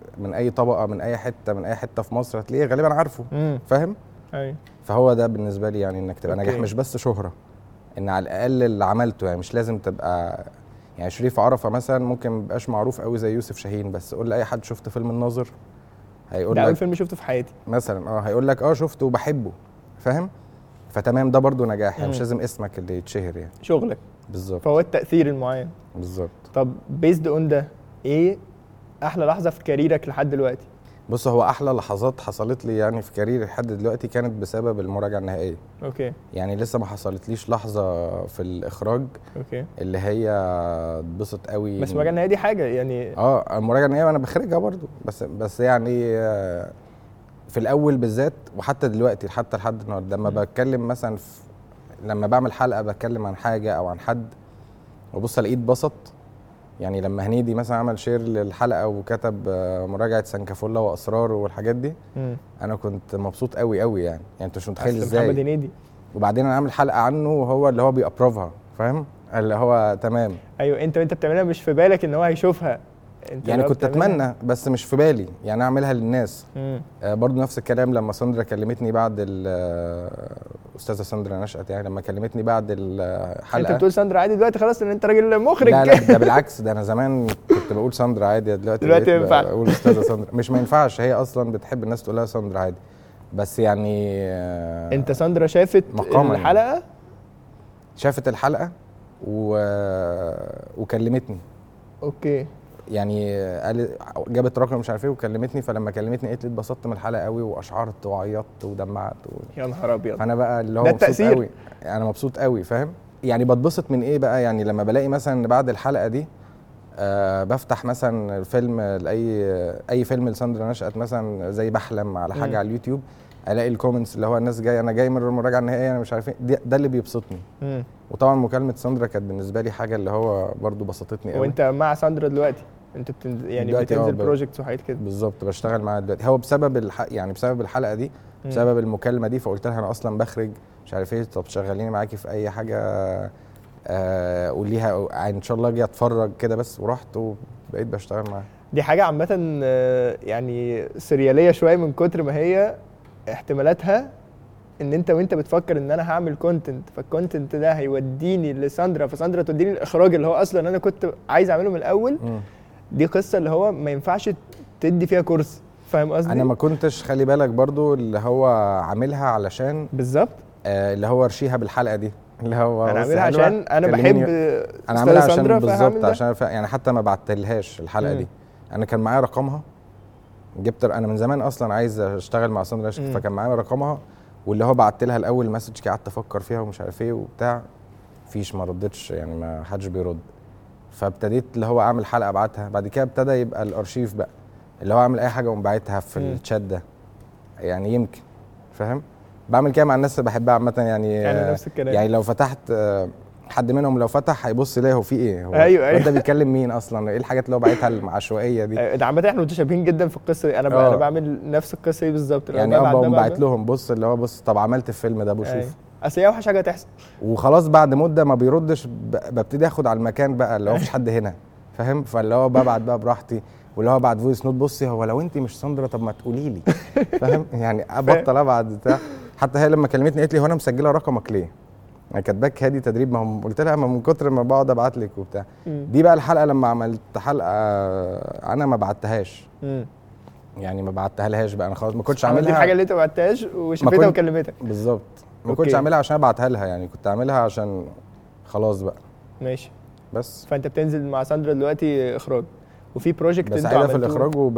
من اي طبقه، من اي حته، من اي حته في مصر هتلاقيه غالبا عارفه. امم فاهم؟ ايوه فهو ده بالنسبه لي يعني انك تبقى أوكي. ناجح، مش بس شهره، ان على الاقل اللي عملته، يعني مش لازم تبقى يعني شريف عرفة مثلا ممكن مبقاش معروف قوي زي يوسف شاهين، بس قول لاي حد شفت فيلم الناظر هيقول ده لك اول فيلم شفته في حياتي مثلا اه هيقول لك اه شفته وبحبه. فاهم؟ فتمام، ده برضو نجاح، يعني مم. مش لازم اسمك اللي يتشهر يعني. شغلك، بالظبط فهو التاثير المعين. بالظبط. طب بيزد اون ده، ايه احلى لحظه في كاريرك لحد دلوقتي؟ بص، هو احلى لحظات حصلت لي يعني في كاريري لحد دلوقتي كانت بسبب المراجعه النهائيه. اوكي يعني لسه ما حصلتليش لحظه في الاخراج اوكي اللي هي اتبسط قوي. بس مجال دي حاجه يعني. اه المراجعه النهائيه وانا بخرجها برضو، بس بس يعني آه، في الاول بالذات، وحتى دلوقتي حتى لحد النهارده لما م. بتكلم مثلا في لما بعمل حلقه بتكلم عن حاجه او عن حد وبص الاقيه اتبسط. يعني لما هنيدي مثلا عمل شير للحلقه وكتب آه، مراجعه سانكافولا واسرار والحاجات دي، مم. انا كنت مبسوط قوي قوي يعني يعني انت مش متخيل أصل ازاي. محمد هنيدي. وبعدين انا عامل حلقه عنه وهو اللي هو بيأبروفها، فاهم؟ اللي هو تمام. ايوه انت وانت بتعملها مش في بالك ان هو هيشوفها، انت يعني اللي هو كنت بتعملها. اتمنى بس مش في بالي يعني اعملها للناس. مم. آه برضو نفس الكلام لما ساندرا كلمتني بعد الاستاذه ساندرا نشأت، يعني لما كلمتني بعد الحلقه. انت بتقول ساندرا عادي دلوقتي خلاص ان انت راجل مخرج. لا لا ده بالعكس، ده انا زمان كنت بقول ساندرا عادي، دلوقتي دلوقتي بقيت ينفع. بقول استاذه ساندرا. مش ما ينفعش، هي اصلا بتحب الناس تقول لها ساندرا عادي، بس يعني آه، انت ساندرا شافت مقاماً الحلقه؟ شافت الحلقه و... وكلمتني. اوكي يعني قال جابت رقم مش عارف ايه وكلمتني، فلما كلمتني قالت لي اتبسطت من الحلقه قوي واشعرت وعيطت ودمعت و... يا نهار ابيض. فانا بقى اللي هو ده مبسوط التأثير. قوي. انا مبسوط قوي، فاهم؟ يعني بتبسط من ايه بقى؟ يعني لما بلاقي مثلا ان بعد الحلقه دي آه بفتح مثلا فيلم لاي اي فيلم لساندرا نشأت مثلا زي بحلم على حاجه مم. على اليوتيوب، الاقي الكومنتس اللي هو الناس جايه انا جاي من المراجعه النهائيه انا مش عارف ايه، ده, ده اللي بيبسطني. مم. وطبعا مكالمه ساندرا كانت بالنسبه لي حاجه اللي هو برضو بسطتني قوي. وانت مع ساندرا دلوقتي انت بتنزل يعني دلوقتي بتنزل اه ب- بروجكتس وحاجات كده؟ بالظبط بشتغل معاها دلوقتي. هو بسبب الح... يعني بسبب الحلقه دي، مم. بسبب المكالمه دي، فقلت لها انا اصلا بخرج مش عارف ايه، طب شغليني معاكي في اي حاجه آه قوليها ان شاء الله اجي اتفرج كده بس، ورحت وبقيت بشتغل معاها. دي حاجه عامه آه، يعني سرياليه شويه من كتر ما هي احتمالاتها، ان انت وانت بتفكر ان انا هعمل كونتنت، فالكونتنت ده هيوديني لساندرا، فساندرا توديني الاخراج اللي هو اصلا انا كنت عايز اعمله من الاول. مم. دي قصه اللي هو ما ينفعش تدي فيها كورس، فاهم قصدي؟ انا ما كنتش خلي بالك برضو اللي هو عاملها علشان بالظبط آه اللي هو ارشيها بالحلقه دي اللي هو انا بص عاملها حلوة، عشان انا كلميني. بحب انا أستاذة عاملها ساندرا، عشان فهعمل بالظبط ده. عشان ف... يعني حتى ما بعتلهاش الحلقه مم. دي، انا كان معايا رقمها، جبت انا من زمان اصلا عايز اشتغل مع ساندرا نشأت، مم. فكان معايا رقمها، واللي هو بعت لها الاول مسج قعدت افكر فيها ومش عارف ايه وبتاع، فيش ما ردتش يعني ما حدش بيرد. فابتديت اللي هو اعمل حلقه ابعتها، بعد كده ابتدى يبقى الارشيف بقى اللي هو اعمل اي حاجه واقوم باعتها في مم. الشات ده، يعني يمكن فاهم. بعمل كده مع الناس اللي بحبها عامه يعني. يعني آه، نفس الكلام. يعني لو فتحت آه، حد منهم لو فتح هيبص ليه هو في ايه، هو أيوة، أيوة. ده بيتكلم مين اصلا، ايه الحاجات اللي هو باعتها العشوائيه دي. آه، ده عامة احنا متشابهين جدا في القصة دي، انا ب... آه. انا بعمل نفس القصة دي بالظبط. يعني اه بقوم باعت لهم بص اللي هو بص طب عملت الفيلم ده بشوف. أيوة. اصل هي اوحش حاجة تحصل. وخلاص بعد مده ما بيردش ب- ببتدي اخد على المكان بقى اللي هو مفيش حد هنا، فاهم؟ فاللي هو ببعت بقى براحتي، واللي هو بعد فويس نوت بصي هو لو انت مش ساندرا طب ما تقولي لي، فاهم؟ يعني ابطل ابعت بتاع. حتى هي لما كلمتني قالت لي هو انا مسجله رقمك ليه؟ يعني كاتباك هادي تدريب، ما هم قلت لها ما من كتر ما بقعد ابعت لك وبتاع. مم. دي بقى الحلقه لما عملت حلقه انا ما بعتهاش، مم. يعني ما بعتها لهاش بقى، انا خلاص ما كنتش عملت عاملها الحاجة اللي انت ما بعتهاش ما وشافتها كنت- وكلمتك. بالظبط، ما أوكي. كنتش عاملها عشان ابعتها لها، يعني كنت عاملها عشان خلاص بقى ماشي. بس. فانت بتنزل مع ساندرا دلوقتي اخراج، وفي بروجكت بس انتوا عايده في عملتوه الاخراج وب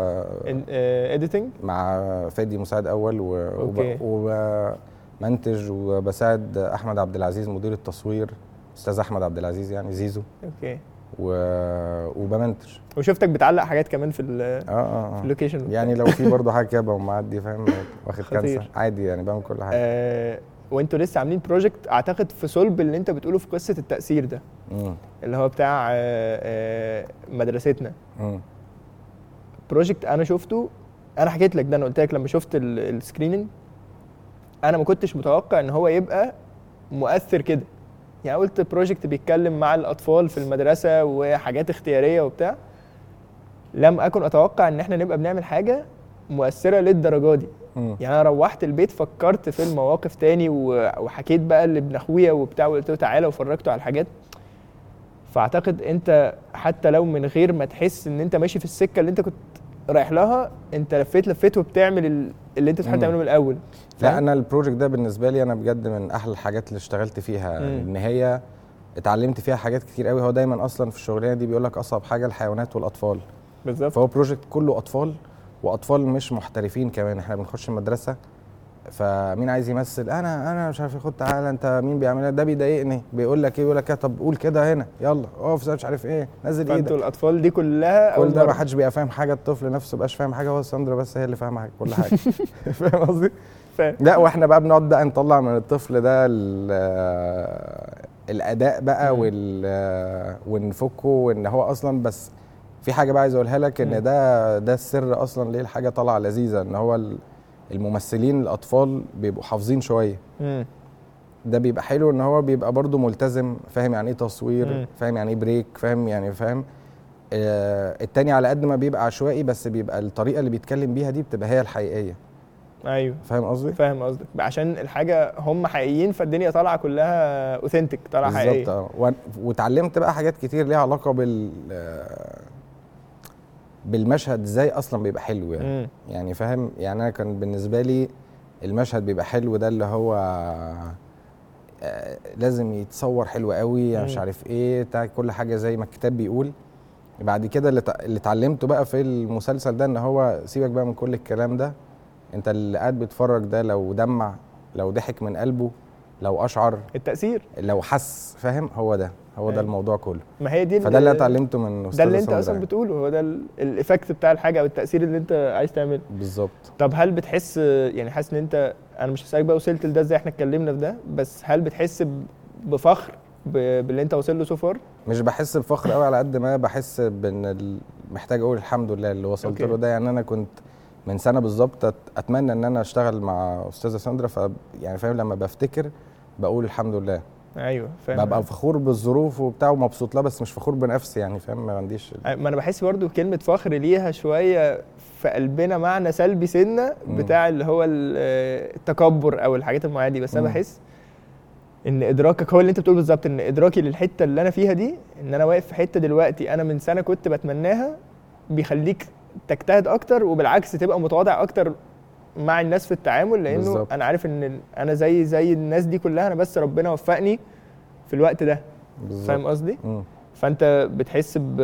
اديتنج. مع فادي مساعد اول و... أوكي. وب... ومنتج وبساعد احمد عبد العزيز مدير التصوير، استاذ احمد عبد العزيز يعني زيزو، اوكي. و... وبمنتج. وشفتك بتعلق حاجات كمان في ال اه اه, في آه. اللوكيشن يعني لو في برضه حاجه كده بقوم معدي، فاهم؟ واخد خطير. كنسه عادي يعني، بعمل كل حاجه. آه وانتوا لسه عاملين بروجكت اعتقد في صلب اللي انت بتقوله في قصة التأثير ده، امم اللي هو بتاع آه آه مدرستنا. امم بروجكت انا شفته، انا حكيت لك ده، انا قلت لك لما شفت السكريننج انا ما كنتش متوقع ان هو يبقى مؤثر كده. يعني قلت بروجكت بيتكلم مع الاطفال في المدرسه وحاجات اختياريه وبتاع، لم اكن اتوقع ان احنا نبقى بنعمل حاجه مؤثره للدرجه دي. مم. يعني انا روحت البيت فكرت في المواقف تاني و- وحكيت بقى لابن اخويا وبتاع وقلت له تعالى وفرجته على الحاجات. فاعتقد انت حتى لو من غير ما تحس ان انت ماشي في السكه اللي انت كنت رايح لها، انت لفيت لفيت وبتعمل ال- اللي انت بتحاول مم. تعمله من الاول. لا فاهم؟ انا البروجكت ده بالنسبه لي انا بجد من احلى الحاجات اللي اشتغلت فيها، مم. ان هي اتعلمت فيها حاجات كتير قوي. هو دايما اصلا في الشغلانه دي بيقول لك اصعب حاجه الحيوانات والاطفال، بالظبط. فهو بروجكت كله اطفال، واطفال مش محترفين كمان. احنا بنخش المدرسه فمين عايز يمثل، انا انا مش عارف، خد تعالى انت مين بيعملها ده بيضايقني، بيقول لك ايه، بيقول لك طب قول كده هنا، يلا اقف مش عارف ايه، نزل فانتوا ايدك. الاطفال دي كلها كل أول ده ما مرة. حدش بيبقى فاهم حاجه، الطفل نفسه مبقاش فاهم حاجه، هو ساندرا بس هي اللي فاهمه حاجة- كل حاجه. فاهم قصدي؟ فاهم. لا واحنا بقى بنقعد بقى نطلع من الطفل ده ال- الاداء بقى مم. وال ونفكه، وان هو اصلا بس في حاجه بقى عايز اقولها لك، مم. ان ده ده السر اصلا ليه الحاجه طالعه لذيذه، ان هو ال- الممثلين الاطفال بيبقوا حافظين شويه. مم. ده بيبقى حلو ان هو بيبقى برضو ملتزم، فاهم يعني ايه تصوير، مم. فاهم يعني ايه بريك، فاهم يعني فاهم. آه التاني على قد ما بيبقى عشوائي، بس بيبقى الطريقه اللي بيتكلم بيها دي بتبقى هي الحقيقيه. ايوه فاهم قصدي؟ فاهم قصدك، عشان الحاجه هم حقيقيين فالدنيا طالعه كلها اوثنتيك، طالعه بالظبط. حقيقيه. اه و- واتعلمت بقى حاجات كتير ليها علاقه بال آه، بالمشهد ازاي اصلا بيبقى حلو يعني. مم. يعني فاهم يعني، انا كان بالنسبه لي المشهد بيبقى حلو ده اللي هو آه، لازم يتصور حلو قوي، يعني مش مم. عارف ايه بتاع كل حاجه زي ما الكتاب بيقول. بعد كده اللي تع- اللي اتعلمته بقى في المسلسل ده ان هو سيبك بقى من كل الكلام ده، انت اللي قاعد بيتفرج ده لو دمع، لو ضحك من قلبه، لو اشعر، التاثير. لو حس، فاهم، هو ده هو ده أيوة. الموضوع كله. ما هي دي فده اللي انا ال- اتعلمته من ده استاذه اللي انت ساندرا اصلا يعني. بتقوله، هو ده ال- الايفكت بتاع الحاجه او التاثير اللي انت عايز تعمله. بالظبط. طب هل بتحس، يعني حاسس ان انت، انا مش هسألك بقى وصلت لده ازاي، احنا اتكلمنا في ده، بس هل بتحس ب- بفخر ب- باللي انت وصل له سو فار؟ مش بحس بفخر قوي على قد ما بحس بان ال- محتاج اقول الحمد لله اللي وصلت أوكي. له ده. يعني انا كنت من سنه بالظبط أت- اتمنى ان انا اشتغل مع استاذه ساندرا، ف يعني فاهم لما بفتكر بقول الحمد لله. ايوه فاهم. ببقى فخور بالظروف وبتاع ومبسوط لها، بس مش فخور بنفسي يعني، فاهم، ما عنديش. ما انا بحس برضو كلمه فخر ليها شويه في قلبنا معنى سلبي سنه، مم. بتاع اللي هو ال- التكبر او الحاجات المعينه دي. بس انا مم. بحس ان ادراكك هو اللي انت بتقول بالظبط، ان ادراكي للحته اللي انا فيها دي، ان انا واقف في حته دلوقتي انا من سنه كنت بتمناها، بيخليك تجتهد اكتر، وبالعكس تبقى متواضع اكتر مع الناس في التعامل، لانه بالظبط. انا عارف ان انا زي زي الناس دي كلها، انا بس ربنا وفقني في الوقت ده. بالظبط. فاهم قصدي؟ مم. فانت بتحس ب،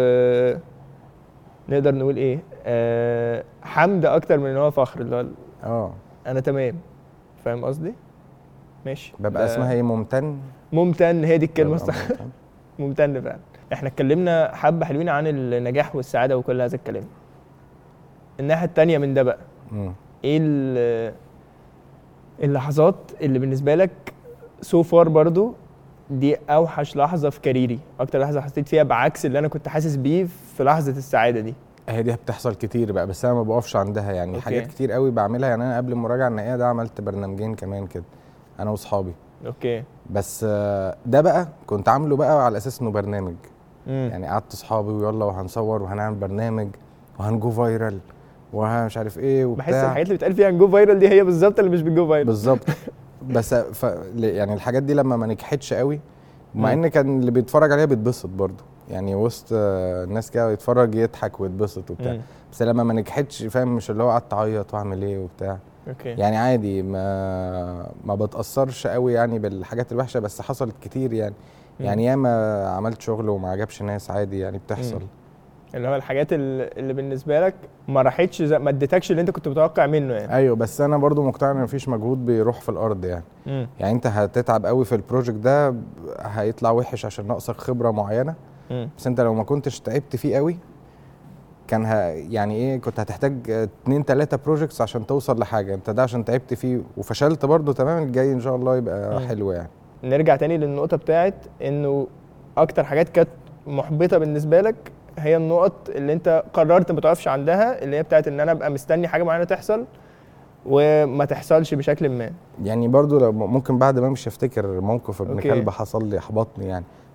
نقدر نقول ايه، أه حمد اكتر من ان هو فخر، اللي هو اه انا تمام. فاهم قصدي؟ ماشي. ببقى ده اسمها ايه، ممتن. ممتن، هي دي الكلمه ببقى الصح. ممتن. ممتن فعلا. احنا اتكلمنا حبه حلوين عن النجاح والسعاده وكل هذا الكلام. الناحيه التانية من ده بقى، مم. ايه ال- اللحظات اللي بالنسبه لك سو فار برضو دي اوحش لحظه في كاريري، اكتر لحظه حسيت فيها بعكس اللي انا كنت حاسس بيه في لحظه السعاده دي؟ هي دي بتحصل كتير بقى، بس انا ما بقفش عندها يعني. أوكي. حاجات كتير قوي بعملها يعني. انا قبل المراجعه النهائيه ده عملت برنامجين كمان كده انا واصحابي. اوكي. بس آه، ده بقى كنت عامله بقى على اساس انه برنامج. امم يعني قعدت اصحابي ويلا وهنصور وهنعمل برنامج وهنجو فايرال ومش عارف ايه بحس وبتاع. الحاجات اللي بتقال فيها نجو فايرال دي هي بالظبط اللي مش بتجو فايرال. بالظبط. بس ف... يعني الحاجات دي لما ما نجحتش قوي، مع مم. ان كان اللي بيتفرج عليها بيتبسط برضه يعني، وسط آه، الناس كده يتفرج يضحك ويتبسط وبتاع. مم. بس لما ما نجحتش، فاهم، مش اللي هو قعدت اعيط واعمل ايه وبتاع. اوكي. يعني عادي، ما ما بتاثرش قوي يعني بالحاجات الوحشه، بس حصلت كتير يعني. مم. يعني ياما عملت شغل وما عجبش ناس، عادي يعني بتحصل. مم. اللي هو الحاجات اللي اللي بالنسبه لك ما راحتش زي- ما اديتكش اللي انت كنت متوقع منه يعني. ايوه، بس انا برضو مقتنع ان مفيش مجهود بيروح في الارض يعني. امم يعني انت هتتعب قوي في البروجكت ده، هيطلع وحش عشان ناقصك خبره معينه. امم بس انت لو ما كنتش تعبت فيه قوي، كان ه... يعني ايه، كنت هتحتاج اتنين تلاتة بروجكتس عشان توصل لحاجه. انت ده عشان تعبت فيه وفشلت برضو، تمام، الجاي ان شاء الله يبقى مم. حلو يعني. نرجع تاني للنقطه بتاعت انه اكتر حاجات كانت محبطه بالنسبه لك هي النقط اللي انت قررت ما تقفش عندها، اللي هي بتاعت ان انا ابقى مستني حاجه معينه تحصل وما تحصلش بشكل ما. يعني برضو لو ممكن بعد ما امشي افتكر موقف ابن أوكي. كلب حصل لي احبطني يعني.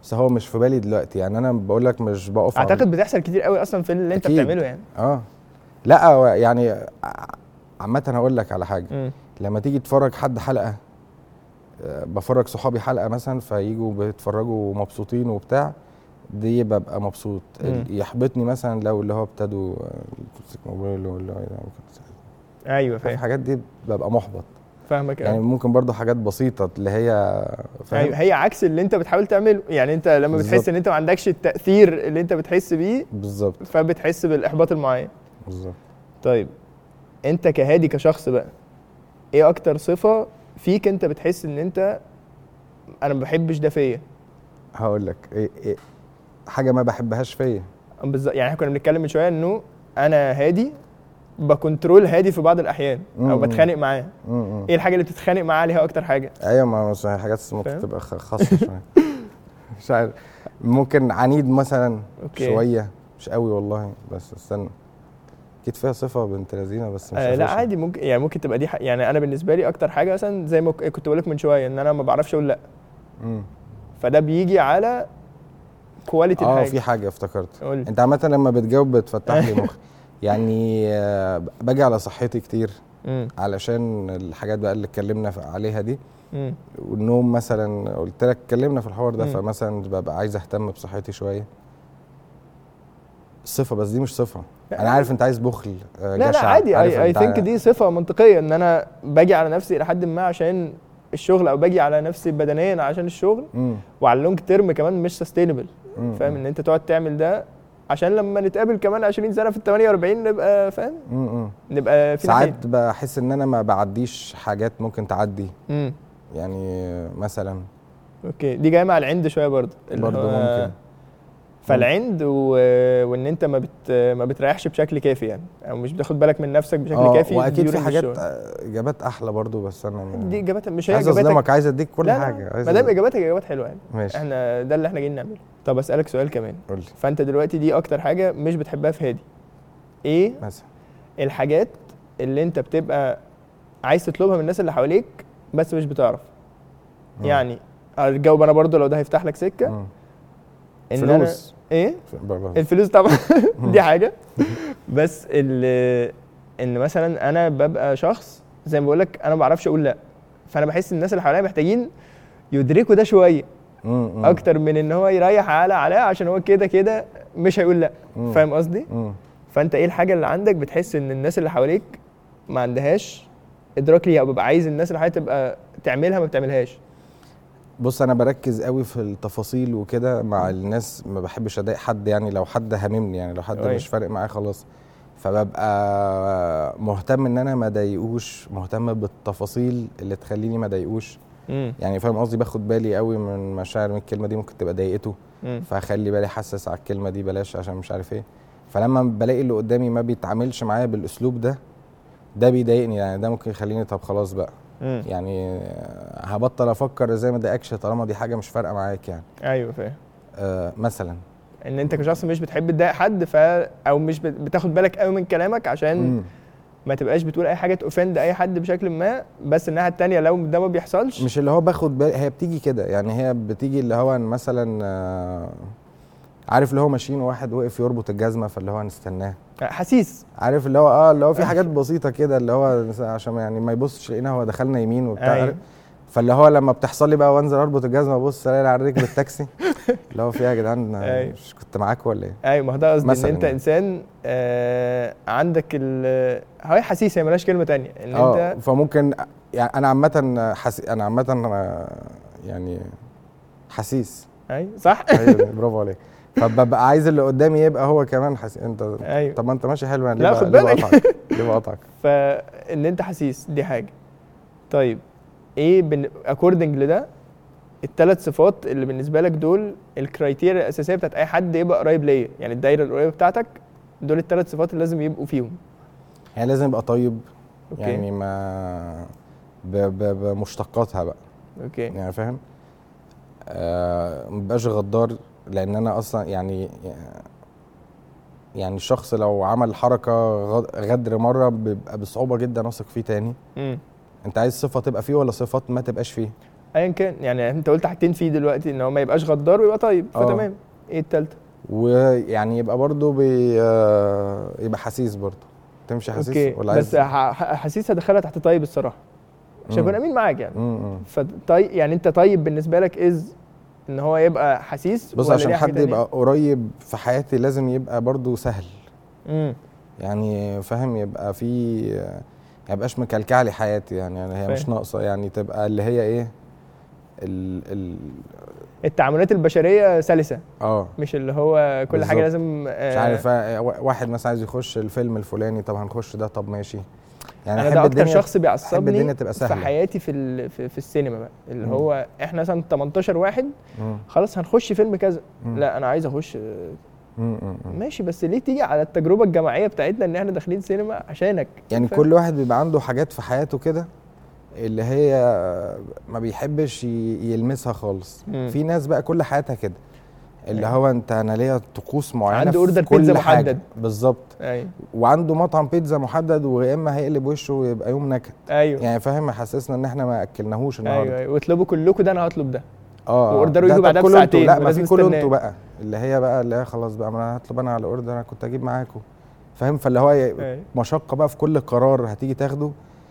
بس هو مش في بالي دلوقتي يعني. انا بقول لك مش بقف اعتقد بتحصل كتير قوي اصلا في اللي انت أكيد. بتعمله يعني. اه لا هو يعني عامه هقول لك على حاجه. م. لما تيجي تتفرج حد حلقه، آه، بفرج صحابي حلقه مثلا فييجوا بيتفرجوا مبسوطين وبتاع، دي ببقى مبسوط. مم. يحبطني مثلا لو اللي هو ابتدوا تمسك موبايل ولا ايوه في فاهم الحاجات دي ببقى محبط فاهمك يعني. أوي. ممكن برضو حاجات بسيطه اللي هي فاهم. ايوه هي عكس اللي انت بتحاول تعمله يعني. انت لما بالزبط. بتحس ان انت ما عندكش التاثير اللي انت بتحس بيه بالظبط فبتحس بالاحباط المعين. بالظبط. طيب انت كهادي كشخص بقى، ايه اكتر صفه فيك انت بتحس ان انت انا ما بحبش ده فيا؟ هقول لك إيه إيه حاجه ما بحبهاش فيا بالظبط يعني. احنا كنا بنتكلم من شويه انه انا هادي بكنترول هادي في بعض الاحيان او بتخانق معاه. ايه الحاجه اللي بتتخانق معاه عليها اكتر حاجه؟ ايوه ما مش حاجات ممكن تبقى خاصه شويه مش عارف. ممكن عنيد مثلا. أوكي. شويه مش قوي والله، بس استنى اكيد فيها صفه بنت لذينه بس مش آه لا عادي. ممكن يعني ممكن تبقى دي يعني. انا بالنسبه لي اكتر حاجه مثلا زي ما كنت بقول لك من شويه ان انا ما بعرفش اقول لا. امم فده بيجي على كواليتي الحاجه. اه في حاجه افتكرت. قولي. انت عامه لما بتجاوب بتفتح لي مخي يعني. آه باجي على صحتي كتير مم. علشان الحاجات بقى اللي اتكلمنا عليها دي. مم. والنوم مثلا قلت لك اتكلمنا في الحوار ده. مم. فمثلا ببقى عايز اهتم بصحتي شويه. صفه بس دي مش صفه. انا عارف انت عايز بخل آه لا جشع. لا عادي. اي انت ثينك دي صفه منطقيه ان انا باجي على نفسي الى حد ما عشان الشغل، او باجي على نفسي بدنيا عشان الشغل. مم. وعلى اللونج تيرم كمان مش سستينبل. مم. فاهم ان انت تقعد تعمل ده عشان لما نتقابل كمان عشرين سنه في ال ثمانية وأربعين نبقى فاهم. مم. نبقى في ساعات بحس ان انا ما بعديش حاجات ممكن تعدي. مم. يعني مثلا اوكي دي جايه مع العند شويه برضه برضه ممكن. فالعند و... وان انت ما بت... ما بتريحش بشكل كافي يعني، او مش بتاخد بالك من نفسك بشكل آه كافي. واكيد في حاجات اجابات احلى برضه بس انا دي اجابات مش هي عايز اجاباتك. اظلمك، عايز اديك كل لا حاجه. لا ما دام اجاباتك اجابات حلوه يعني. ماشي. احنا ده اللي احنا جايين نعمله. طب اسالك سؤال كمان. قولي. فانت دلوقتي دي اكتر حاجه مش بتحبها في هادي. ايه مثلا الحاجات اللي انت بتبقى عايز تطلبها من الناس اللي حواليك بس مش بتعرف؟ مم. يعني الجواب انا برضو لو ده هيفتح لك سكه. مم. ان فلوس. أنا ايه الفلوس طبعا دي حاجه. بس ان مثلا انا ببقى شخص زي ما بقول لك انا ما بعرفش اقول لا. فانا بحس الناس اللي حواليا محتاجين يدركوا ده شويه اكتر من ان هو يريح على علاء عشان هو كده كده مش هيقول لا. فاهم قصدي؟ فانت ايه الحاجه اللي عندك بتحس ان الناس اللي حواليك ما عندهاش ادراك ليها، او ببقى عايز الناس اللي حواليك تبقى تعملها ما بتعملهاش؟ بص انا بركز قوي في التفاصيل وكده مع الناس. ما بحبش اضايق حد يعني. لو حد هاممني يعني، لو حد أوي. مش فارق معايا خلاص. فببقى مهتم ان انا ما اضايقوش، مهتم بالتفاصيل اللي تخليني ما اضايقوش. يعني فاهم قصدي؟ باخد بالي قوي من مشاعر من الكلمه دي ممكن تبقى ضايقته، فاخلي بالي حسس على الكلمه دي بلاش عشان مش عارف ايه. فلما بلاقي اللي قدامي ما بيتعاملش معايا بالاسلوب ده، ده بيضايقني يعني. ده ممكن يخليني طب خلاص بقى مم. يعني هبطل افكر ازاي ما اضايقكش طالما دي حاجه مش فارقه معاك يعني. ايوه فاهم. آه مثلا ان انت كشخص مش بتحب تضايق حد ف او مش بتاخد بالك قوي من كلامك عشان مم. ما تبقاش بتقول اي حاجه تأوفند اي حد بشكل ما. بس الناحيه التانية لو ده ما بيحصلش مش اللي هو باخد بالي، هي بتيجي كده يعني. هي بتيجي اللي هو مثلا آه عارف اللي هو ماشيين واحد وقف يربط الجزمه فاللي هو هنستناه حسيس. عارف اللي هو اه اللي هو في حاجات بسيطه كده اللي هو عشان يعني ما يبصش لقينا هو دخلنا يمين وبتاع. أيوه. فاللي هو لما بتحصل لي بقى وانزل اربط الجزمه ابص الاقي على رجل التاكسي اللي هو فيها يا جدعان أيوه. مش كنت معاكم ولا ايه؟ ايوه ما هو ده قصدي ان انت يعني. انسان آه عندك ال هو حسيس. هي مالهاش كلمه ثانيه ان انت فممكن يعني انا عامه حس... انا عامه يعني حسيس. ايوه صح. ايوه برافو عليك. فببقى عايز اللي قدامي يبقى هو كمان حسيس. انت أيوه. طب ما انت ماشي حلو يعني. لا خد بالك ليه بقطعك؟ فان انت حسيس دي حاجه. طيب ايه بن... اكوردنج لده الثلاث صفات اللي بالنسبه لك دول الكرايتيريا الاساسيه بتاعت اي حد يبقى قريب ليا يعني؟ الدايره القريبه بتاعتك دول الثلاث صفات اللي لازم يبقوا فيهم. يعني لازم يبقى طيب. أوكي. يعني ما ب... ب... بمشتقاتها بقى. اوكي يعني فاهم. آه مبقاش غدار لان انا اصلا يعني يعني الشخص لو عمل حركه غدر مره بيبقى بصعوبه جدا اثق فيه تاني. م. انت عايز صفه تبقى فيه ولا صفات ما تبقاش فيه؟ ايا كان يعني انت قلت حاجتين فيه دلوقتي، ان هو ما يبقاش غدار ويبقى طيب، آه. فتمام. ايه التالتة؟ ويعني يبقى برضو بي آه، يبقى حسيس برضو، تمشي حسيس اوكي ولا بس عايز؟ ح- ح- حسيس هدخلها تحت طيب الصراحه عشان مم. اكون امين معاك يعني. مم. فطيب يعني انت طيب بالنسبه لك از ان هو يبقى حسيس، بص ولا عشان ليه حاجة حد تانية؟ يبقى قريب في حياتي لازم يبقى برضو سهل، امم يعني فاهم، يبقى في ما يبقاش مكلكع لي حياتي يعني, يعني هي فاهم. مش ناقصه، يعني تبقى اللي هي ايه ال ال التعاملات البشريه سلسه، اه مش اللي هو كل حاجه بالظبط. لازم آه مش عارف آه، واحد مثلا عايز يخش الفيلم الفلاني، طب هنخش ده، طب ماشي يعني. انا أحب ده اكتر الدنيا- شخص أحب بيعصبني الدنيا تبقى في سهله. حياتي في ال- في, في السينما بقى، اللي مم. هو احنا مثلا تمنتاشر واحد مم. خلاص هنخش فيلم كذا، مم. لا انا عايز اخش آه، مم. مم. مم. ماشي، بس ليه تيجي على التجربه الجماعيه بتاعتنا ان احنا داخلين سينما عشانك؟ يعني فاهم؟ كل واحد بيبقى عنده حاجات في حياته كده اللي هي ما بيحبش ي- يلمسها خالص. مم. في ناس بقى كل حياتها كده، اللي أيوة. هو انت انا ليا طقوس معينه عنده في اوردر كل بيتزا حاجة. محدد. بالظبط. ايوه وعنده مطعم بيتزا محدد، ويا اما هيقلب وشه ويبقى يوم نكد، ايوه يعني فاهم، يحسسنا ان احنا ما اكلناهوش النهارده. ايوه ايوه واطلبوا كلكم ده، انا هطلب ده. اه واوردروا ده يجوا طب بعدها كله انتوا، بساعتين لا ما ولازم في كله نستناه. انتوا بقى اللي هي بقى اللي هي خلاص بقى، ما انا هطلب انا على اوردر، انا كنت اجيب معاكم، فاهم. فاللي هو أيوة. مشقه بقى في كل قرار هتيجي تاخده،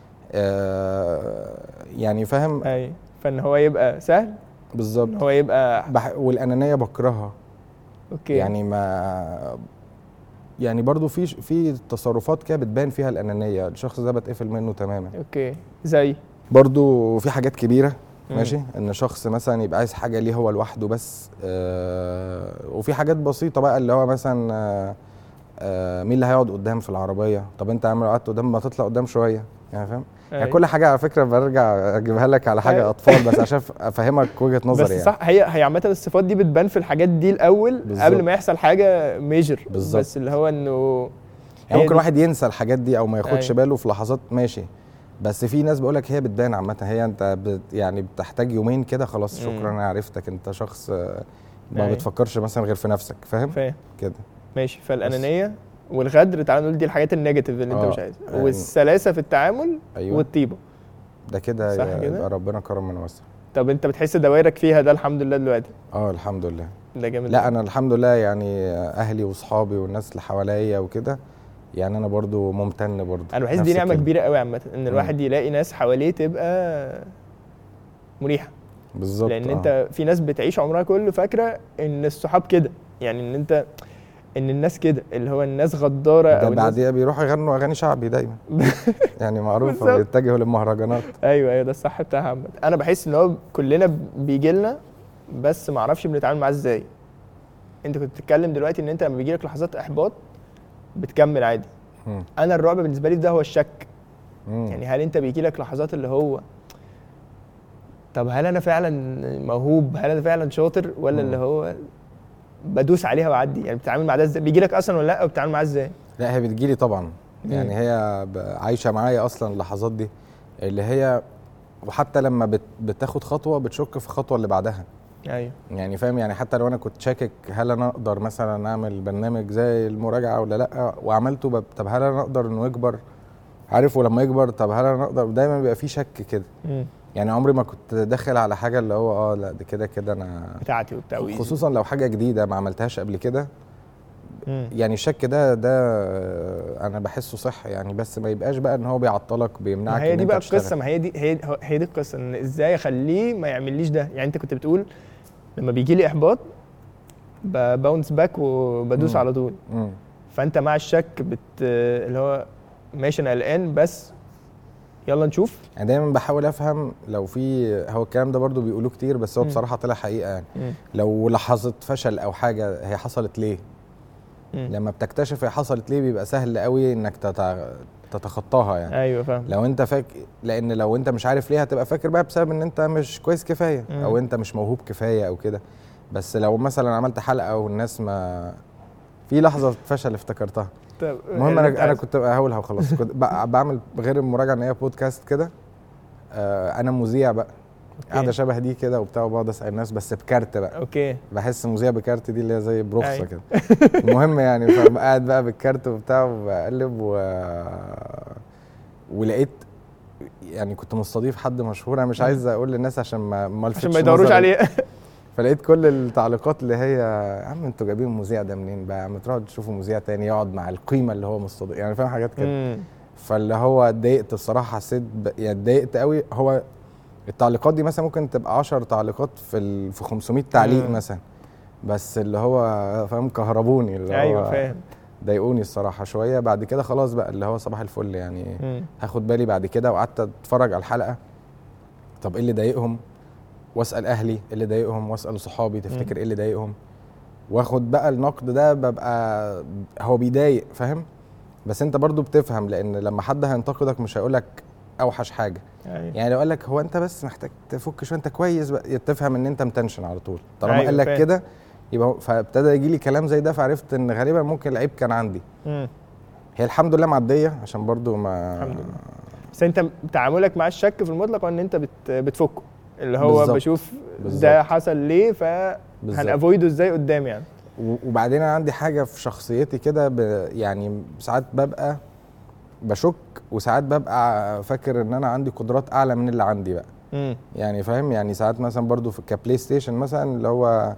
آه يعني فاهم. ايوه فان هو يبقى سهل، بالظبط. ان هو يبقى بح... والانانيه بكرهها، اوكي يعني ما يعني برضو في في تصرفات كده بتبان فيها الانانيه، الشخص ده بتقفل منه تماما. اوكي زي برضو في حاجات كبيره مم. ماشي، ان شخص مثلا يبقى عايز حاجه ليه هو لوحده بس، آه وفي حاجات بسيطه بقى اللي هو مثلا آه آه مين اللي هيقعد قدام في العربيه، طب انت عامل قعدت قدام، ما تطلع قدام شويه، يعني فاهم. يعني أيوة. كل حاجه على فكره برجع اجيبها لك على حاجه أيوة. اطفال بس عشان افهمك وجهه نظري بس يعني. صح، هي هي عامه الصفات دي بتبان في الحاجات دي الاول بالظبط. قبل ما يحصل حاجه ميجر، بالظبط. بس اللي هو انه يعني ممكن دي. واحد ينسى الحاجات دي او ما ياخدش أيوة. باله في لحظات، ماشي، بس في ناس بقولك هي بتبان عامه، هي انت بت يعني بتحتاج يومين كده خلاص، شكرا مم. انا عرفتك انت شخص آه، ما أيوة. بتفكرش مثلا غير في نفسك، فاهم فاهم كده. ماشي. فالانانيه والغدر، تعالوا نقول دي الحاجات النيجاتيف اللي انت آه، مش عايزها، يعني والسلاسه في التعامل أيوة. والطيبه. ده كده صح يبقى كده؟ يبقى ربنا كرم من وسع. طب انت بتحس دوائرك فيها ده الحمد لله دلوقتي؟ اه الحمد لله. ده جامد. لا انا الحمد لله يعني اهلي واصحابي والناس اللي حواليا وكده، يعني انا برضو ممتن برضو. انا بحس نفس دي نعمه الكلمة. كبيره قوي عامه، ان الواحد يلاقي ناس حواليه تبقى مريحه. بالظبط. لان آه. انت في ناس بتعيش عمرها كله فاكره ان الصحاب كده، يعني ان انت ان الناس كده اللي هو الناس غداره ده او الناس. بعديها بيروحوا يغنوا اغاني شعبي دايما يعني معروفه، بالظبط. بيتجهوا للمهرجانات. ايوه ايوه ده الصح بتاعها عامه. انا بحس ان هو كلنا بيجي لنا، بس ما اعرفش بنتعامل معاه ازاي. انت كنت بتتكلم دلوقتي ان انت لما بيجي لك لحظات احباط بتكمل عادي. مم. انا الرعب بالنسبه لي ده هو الشك. مم. يعني هل انت بيجي لك لحظات اللي هو طب هل انا فعلا موهوب، هل انا فعلا شاطر، ولا مم. اللي هو بدوس عليها واعدي؟ يعني بتتعامل مع ده ازاي؟ بيجي لك اصلا ولا لا، وبتتعامل معاه ازاي؟ لا هي بتجيلي طبعا، مم. يعني هي ب- عايشه معايا اصلا اللحظات دي اللي هي، وحتى لما بت بتاخد خطوه بتشك في الخطوه اللي بعدها، ايوه يعني فاهم. يعني حتى لو انا كنت شاكك هل انا اقدر مثلا اعمل برنامج زي المراجعه ولا لا، وعملته، بب- طب هل انا اقدر انه يكبر، عارف، ولما يكبر طب هل انا اقدر، دايما بيبقى في شك كده. مم. يعني عمري ما كنت داخل على حاجه اللي هو اه لا ده كده كده انا، بتاعتي وبتاع وإيزي. خصوصا لو حاجه جديده ما عملتهاش قبل كده. مم. يعني الشك ده ده آه، انا بحسه صح يعني، بس ما يبقاش بقى ان هو بيعطلك بيمنعك ما هي ان دي انت بقى تشتغل. القصه، ما هي دي هي هي دي القصه، ان ازاي اخليه ما يعمليش ده. يعني انت كنت بتقول لما بيجي لي احباط باونس باك وبدوس مم. على طول. مم. فانت مع الشك بت اللي هو ماشي انا قلقان بس يلا نشوف. يعني دايما بحاول افهم لو في، هو الكلام ده برضو بيقولوه كتير بس هو مم. بصراحه طلع حقيقه يعني. مم. لو لحظه فشل او حاجه هي حصلت ليه، مم. لما بتكتشف هي حصلت ليه بيبقى سهل قوي انك تتع... تتخطاها يعني. ايوه فاهم. لو انت فاك لان لو انت مش عارف ليه هتبقى فاكر بقى بسبب ان انت مش كويس كفايه، مم. او انت مش موهوب كفايه او كده. بس لو مثلا عملت حلقه والناس ما في لحظه فشل افتكرتها. طب المهم اللي انت انا انا عايزه. كنت هقولها وخلاص. كنت ب- بعمل غير المراجعه ان هي بودكاست كده، آه انا مذيع بقى، قاعده شبه دي كده وبتاع، وبقعد اسال الناس بس بكارت بقى. اوكي بحس مذيع بكارت دي اللي هي زي برخصه أيوة. كده. المهم يعني فقاعد بقى بالكارت وبتاع وبقلب و... ولقيت يعني كنت مستضيف حد مشهور، انا مش عايز اقول للناس عشان ما ما عشان الفتش ما يدوروش نظر. عليه. فلقيت كل التعليقات اللي هي يا عم انتوا جايبين المذيع ده منين بقى، يا عم تروحوا تشوفوا مذيع تاني يقعد مع القيمه اللي هو مستضيف، يعني فاهم حاجات كده. مم. فاللي هو اتضايقت الصراحه، حسيت ب... يعني اتضايقت قوي. هو التعليقات دي مثلا ممكن تبقى عشر تعليقات في ال... في خمسمية تعليق مم. مثلا، بس اللي هو فاهم كهربوني، اللي هو ايوه فاهم. ضايقوني الصراحه شويه. بعد كده خلاص بقى اللي هو صباح الفل يعني، مم. هاخد بالي بعد كده. وقعدت اتفرج على الحلقه، طب ايه اللي ضايقهم، واسال اهلي ايه اللي ضايقهم، واسال صحابي تفتكر ايه اللي ضايقهم، واخد بقى النقد ده. ببقى هو بيضايق فاهم، بس انت برضو بتفهم، لان لما حد هينتقدك مش هيقولك اوحش حاجه. أيوة. يعني لو قالك هو انت بس محتاج تفك شويه انت كويس بقى، تفهم ان انت متنشن على طول. طالما أيوة قال لك فاهم. كده يبقى هو- فابتدى يجي لي كلام زي ده، فعرفت ان غالبا ممكن العيب كان عندي. مم. هي الحمد لله معديه، عشان برضو ما الحمد لله. بس انت تعاملك مع الشك في المطلق ان انت بت بتفكه، اللي هو بالزبط. بشوف بالزبط. ده حصل ليه، بالظبط. فهنافويده ازاي قدام يعني. و- وبعدين انا عندي حاجه في شخصيتي كده، ب- يعني ساعات ببقى بشك، وساعات ببقى فاكر ان انا عندي قدرات اعلى من اللي عندي بقى. مم. يعني فاهم، يعني ساعات مثلا برضو في كبلاي ستيشن مثلا، اللي هو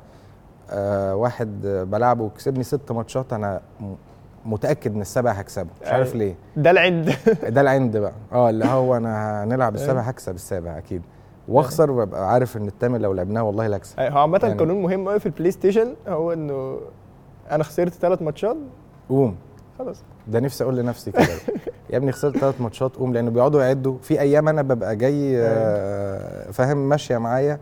آه واحد بلعبه وكسبني ست ماتشات، انا م- متاكد ان السابع هكسبه، مش عارف أيوة. ليه. ده العند. ده العند بقى، اه اللي هو انا هنلعب السابع هكسب السابع اكيد، واخسر وابقى عارف ان التامن لو لعبناه والله لا اكسب. هو عامة يعني- قانون مهم قوي في البلاي ستيشن، هو انه انا خسرت ثلاث ماتشات قوم. خلاص. ده نفسي اقول لنفسي كده يا ابني خسرت ثلاث ماتشات قوم، لانه بيقعدوا يعدوا في ايام انا ببقى جاي آه، فاهم ماشيه معايا،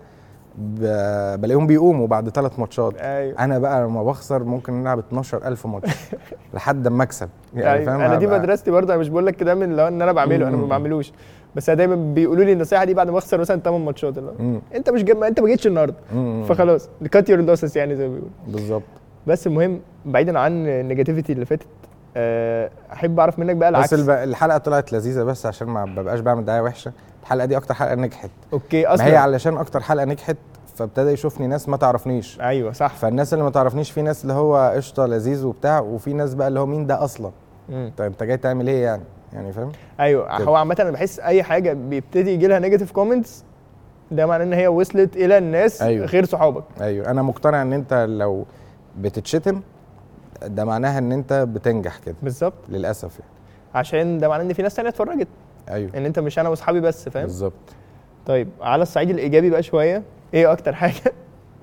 ب- بلاقيهم بيقوموا بعد ثلاث ماتشات. ايوه. انا بقى لما بخسر ممكن نلعب اتناشر الف ماتش لحد اما اكسب، يعني أيوة. فاهم. انا دي هبقى- مدرستي برضه، انا مش بقول لك كده من لو ان انا بعمله، انا ما مم. بعملوش، بس انا دايما بيقولوا لي النصيحه دي بعد ما اخسر مثلا ثمان ماتشات، اللي هو مم. انت مش جم... انت ما جيتش النهارده، مم. فخلاص كات يور لوسز يعني زي ما بيقولوا. بالظبط. بس المهم بعيدا عن النيجاتيفيتي اللي فاتت، أه احب اعرف منك بقى العكس. بس الب- الحلقه طلعت لذيذه، بس عشان ما ببقاش بعمل دعايه وحشه، الحلقه دي اكتر حلقه نجحت. اوكي ما اصلا هي علشان اكتر حلقه نجحت، فابتدى يشوفني ناس ما تعرفنيش. ايوه صح. فالناس اللي ما تعرفنيش، في ناس اللي هو قشطه لذيذ وبتاع، وفي ناس بقى اللي هو مين ده اصلا، مم. طيب انت جاي تعمل ايه يعني، يعني فاهم. ايوه كده. هو عامه انا بحس اي حاجه بيبتدي يجي لها نيجاتيف كومنتس، ده معناه ان هي وصلت الى الناس أيوة. غير صحابك. ايوه انا مقتنع ان انت لو بتتشتم ده معناها ان انت بتنجح كده، بالظبط، للاسف يعني. عشان ده معناه ان في ناس تانية اتفرجت، ايوه ان انت مش انا واصحابي بس، فاهم. بالظبط. طيب على الصعيد الايجابي بقى شويه، ايه اكتر حاجه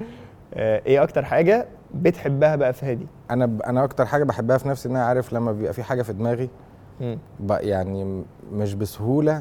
آه، ايه اكتر حاجه بتحبها بقى في هادي؟ انا ب... انا اكتر حاجه بحبها في نفسي ان انا عارف لما بيبقى في حاجه في دماغي مم. ب... يعني م- مش بسهوله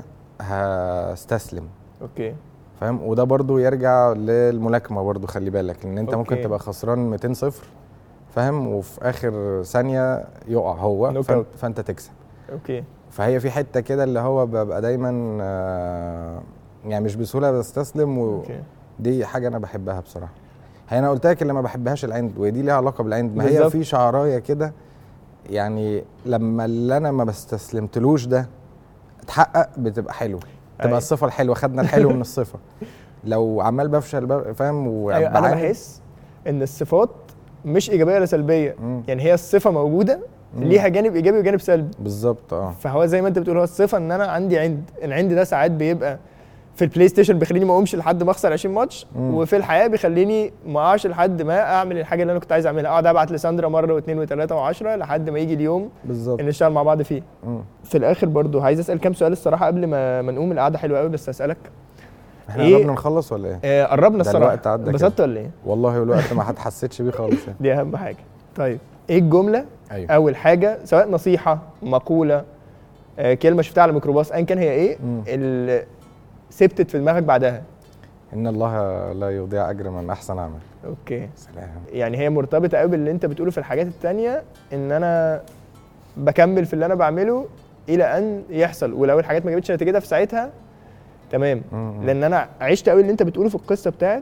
هستسلم، اوكي. فاهم. وده برضو يرجع للملاكمه برضو، خلي بالك ان انت أوكي. ممكن تبقى خسران ميتين صفر فاهم، وفي اخر ثانيه يقع هو نوك فانت, أوت. فانت تكسب. اوكي. فهي في حته كده اللي هو ببقى دايما آه، يعني مش بسهوله بستسلم، اوكي. ودي حاجه انا بحبها بصراحه. هي انا قلت لك اللي ما بحبهاش العند، ودي ليها علاقه بالعند. ما هي بالظبط. في شعرايه كده، يعني لما اللي انا ما بستسلمتلوش ده اتحقق بتبقى حلو، تبقى أيوة. الصفه الحلوه، خدنا الحلو من الصفه. لو عمال بفشل ب- فاهم. ايوه انا وبعاند- بحس ان الصفات مش ايجابيه ولا سلبيه، مم. يعني هي الصفه موجوده مم. ليها جانب ايجابي وجانب سلبي. بالظبط اه. فهو زي ما انت بتقول، هو الصفه ان انا عندي عند، العند ده ساعات بيبقى في البلاي ستيشن بيخليني ما اقومش لحد ما اخسر عشرين ماتش، مم. وفي الحياه بيخليني ما اقعش لحد ما اعمل الحاجه اللي انا كنت عايز اعملها، اقعد ابعت لساندرا مره واثنين وثلاثه وعشرة لحد ما يجي اليوم بالظبط. اللي نشتغل مع بعض فيه. مم. في الاخر برضو عايز اسال كام سؤال الصراحه قبل ما ما نقوم، القعده حلوه قوي بس اسالك احنا إيه؟ قربنا نخلص ولا ايه؟ آه قربنا ده الصراحه. الوقت عدى كده. انبسطت ولا ايه؟ والله الوقت ما حسيتش بيه خالص يعني. دي اهم حاجه. طيب ايه الجمله ايوه. اول حاجه، سواء نصيحه، مقوله، آه كلمه شفتها على الميكروباص، ايا كان هي ايه، مم. اللي ثبتت في دماغك بعدها؟ ان الله لا يضيع اجر من احسن عمل. اوكي. سلام. يعني هي مرتبطه قوي باللي انت بتقوله في الحاجات التانية، ان انا بكمل في اللي انا بعمله الى ان يحصل، ولو الحاجات ما جابتش نتيجتها في ساعتها تمام. مم. لان انا عشت قوي اللي انت بتقوله في القصه بتاعت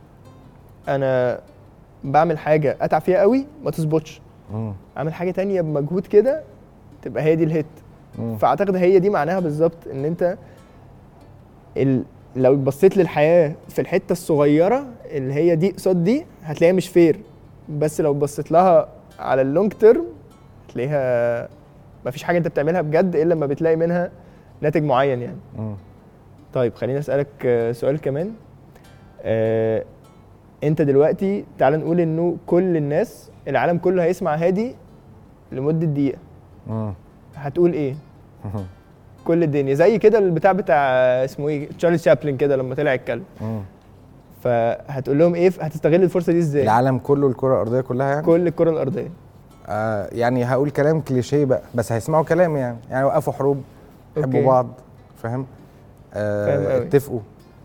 انا بعمل حاجه اتعب فيها قوي ما تظبطش، مم. اعمل حاجه تانية بمجهود كده تبقى هي دي الهيت. مم. فاعتقد هي دي معناها بالظبط، ان انت ال... لو بصيت للحياه في الحته الصغيره اللي هي دي قصاد دي هتلاقيها مش فير، بس لو بصيت لها على اللونج تيرم هتلاقيها مفيش حاجه انت بتعملها بجد الا لما بتلاقي منها ناتج معين يعني. مم. طيب خليني اسالك آه، سؤال كمان. آه، انت دلوقتي تعال نقول انه كل الناس العالم كله هيسمع هادي لمده دقيقه، مم. هتقول ايه؟ كل الدنيا زي كده البتاع بتاع اسمه ايه تشارلي شابلن كده لما طلع يتكلم، مم. فهتقول لهم ايه؟ هتستغل الفرصه دي ازاي؟ العالم كله، الكره الارضيه كلها يعني. كل الكره الارضيه. آه يعني هقول كلام كليشيه بقى، بس هيسمعوا كلامي يعني. يعني وقفوا حروب، حبوا أوكي. بعض، فاهم؟ آه فاهم قوي. اتفقوا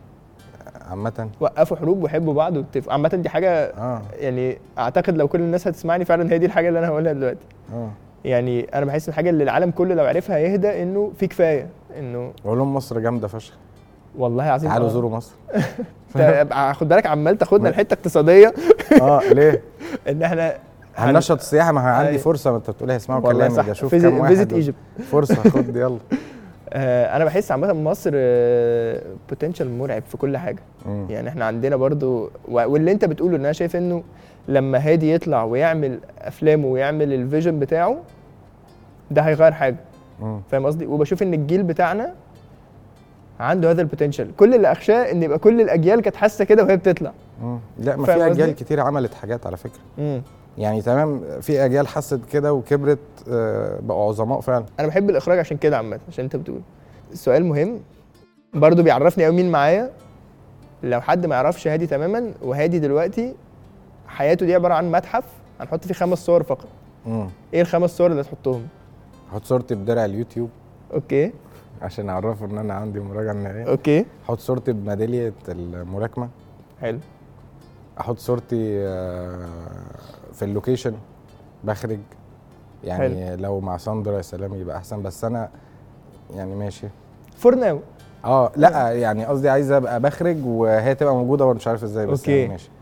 عامه. وقفوا حروب وحبوا بعض واتفقوا. عامه دي حاجه اه يعني اعتقد لو كل الناس هتسمعني فعلا هي دي الحاجه اللي انا هقولها دلوقتي. اه يعني انا بحس الحاجه اللي العالم كله لو عرفها هيهدى، انه في كفايه انه بقول لهم مصر جامده فشخ، والله العظيم. تعالوا آه. زوروا مصر. انت خد بالك عمال تاخدنا الحته اقتصاديه. اه ليه؟ ان احنا هننشط السياحه، ما هي عندي أيوة. فرصه، ما انت بتقول هيسمعوا والله كلامي صح. ده. شوف فيزي- كام واحد فيزيت و- ايجيبت. فرصه، خد يلا. آه، انا بحس عامه مصر بوتنشال مرعب في كل حاجه. مم. يعني احنا عندنا برضو و- واللي انت بتقوله ان انا شايف انه لما هادي يطلع ويعمل افلامه ويعمل الفيجن بتاعه ده هيغير حاجه. مم. فاهم قصدي؟ وبشوف ان الجيل بتاعنا عنده هذا البوتنشال. كل اللي اخشاه ان يبقى كل الاجيال كانت حاسه كده وهي بتطلع. مم. لا، ما فاهم في اجيال قصدي؟ كتير عملت حاجات على فكره امم يعني. تمام، في اجيال حست كده وكبرت، آه، بقوا عظماء فعلا. انا بحب الاخراج عشان كده عامه، عشان انت بتقول. السؤال مهم برضو بيعرفني قوي مين معايا. لو حد ما يعرفش هادي تماما، وهادي دلوقتي حياته دي عباره عن متحف هنحط فيه خمس صور فقط. مم. ايه الخمس صور اللي تحطهم؟ احط صورتي بدرع اليوتيوب اوكي عشان اعرفوا ان انا عندي مراجعه نهائيه. اوكي احط صورتي بميداليه الملاكمه. حلو. احط صورتي آه، في اللوكيشن بخرج يعني. حلو. لو مع ساندرا يا سلام يبقى احسن، بس انا يعني ماشي فور ناو. اه لا يعني قصدي عايز ابقى بخرج وهي تبقى موجوده وانا مش عارف ازاي، بس أوكي. يعني ماشي.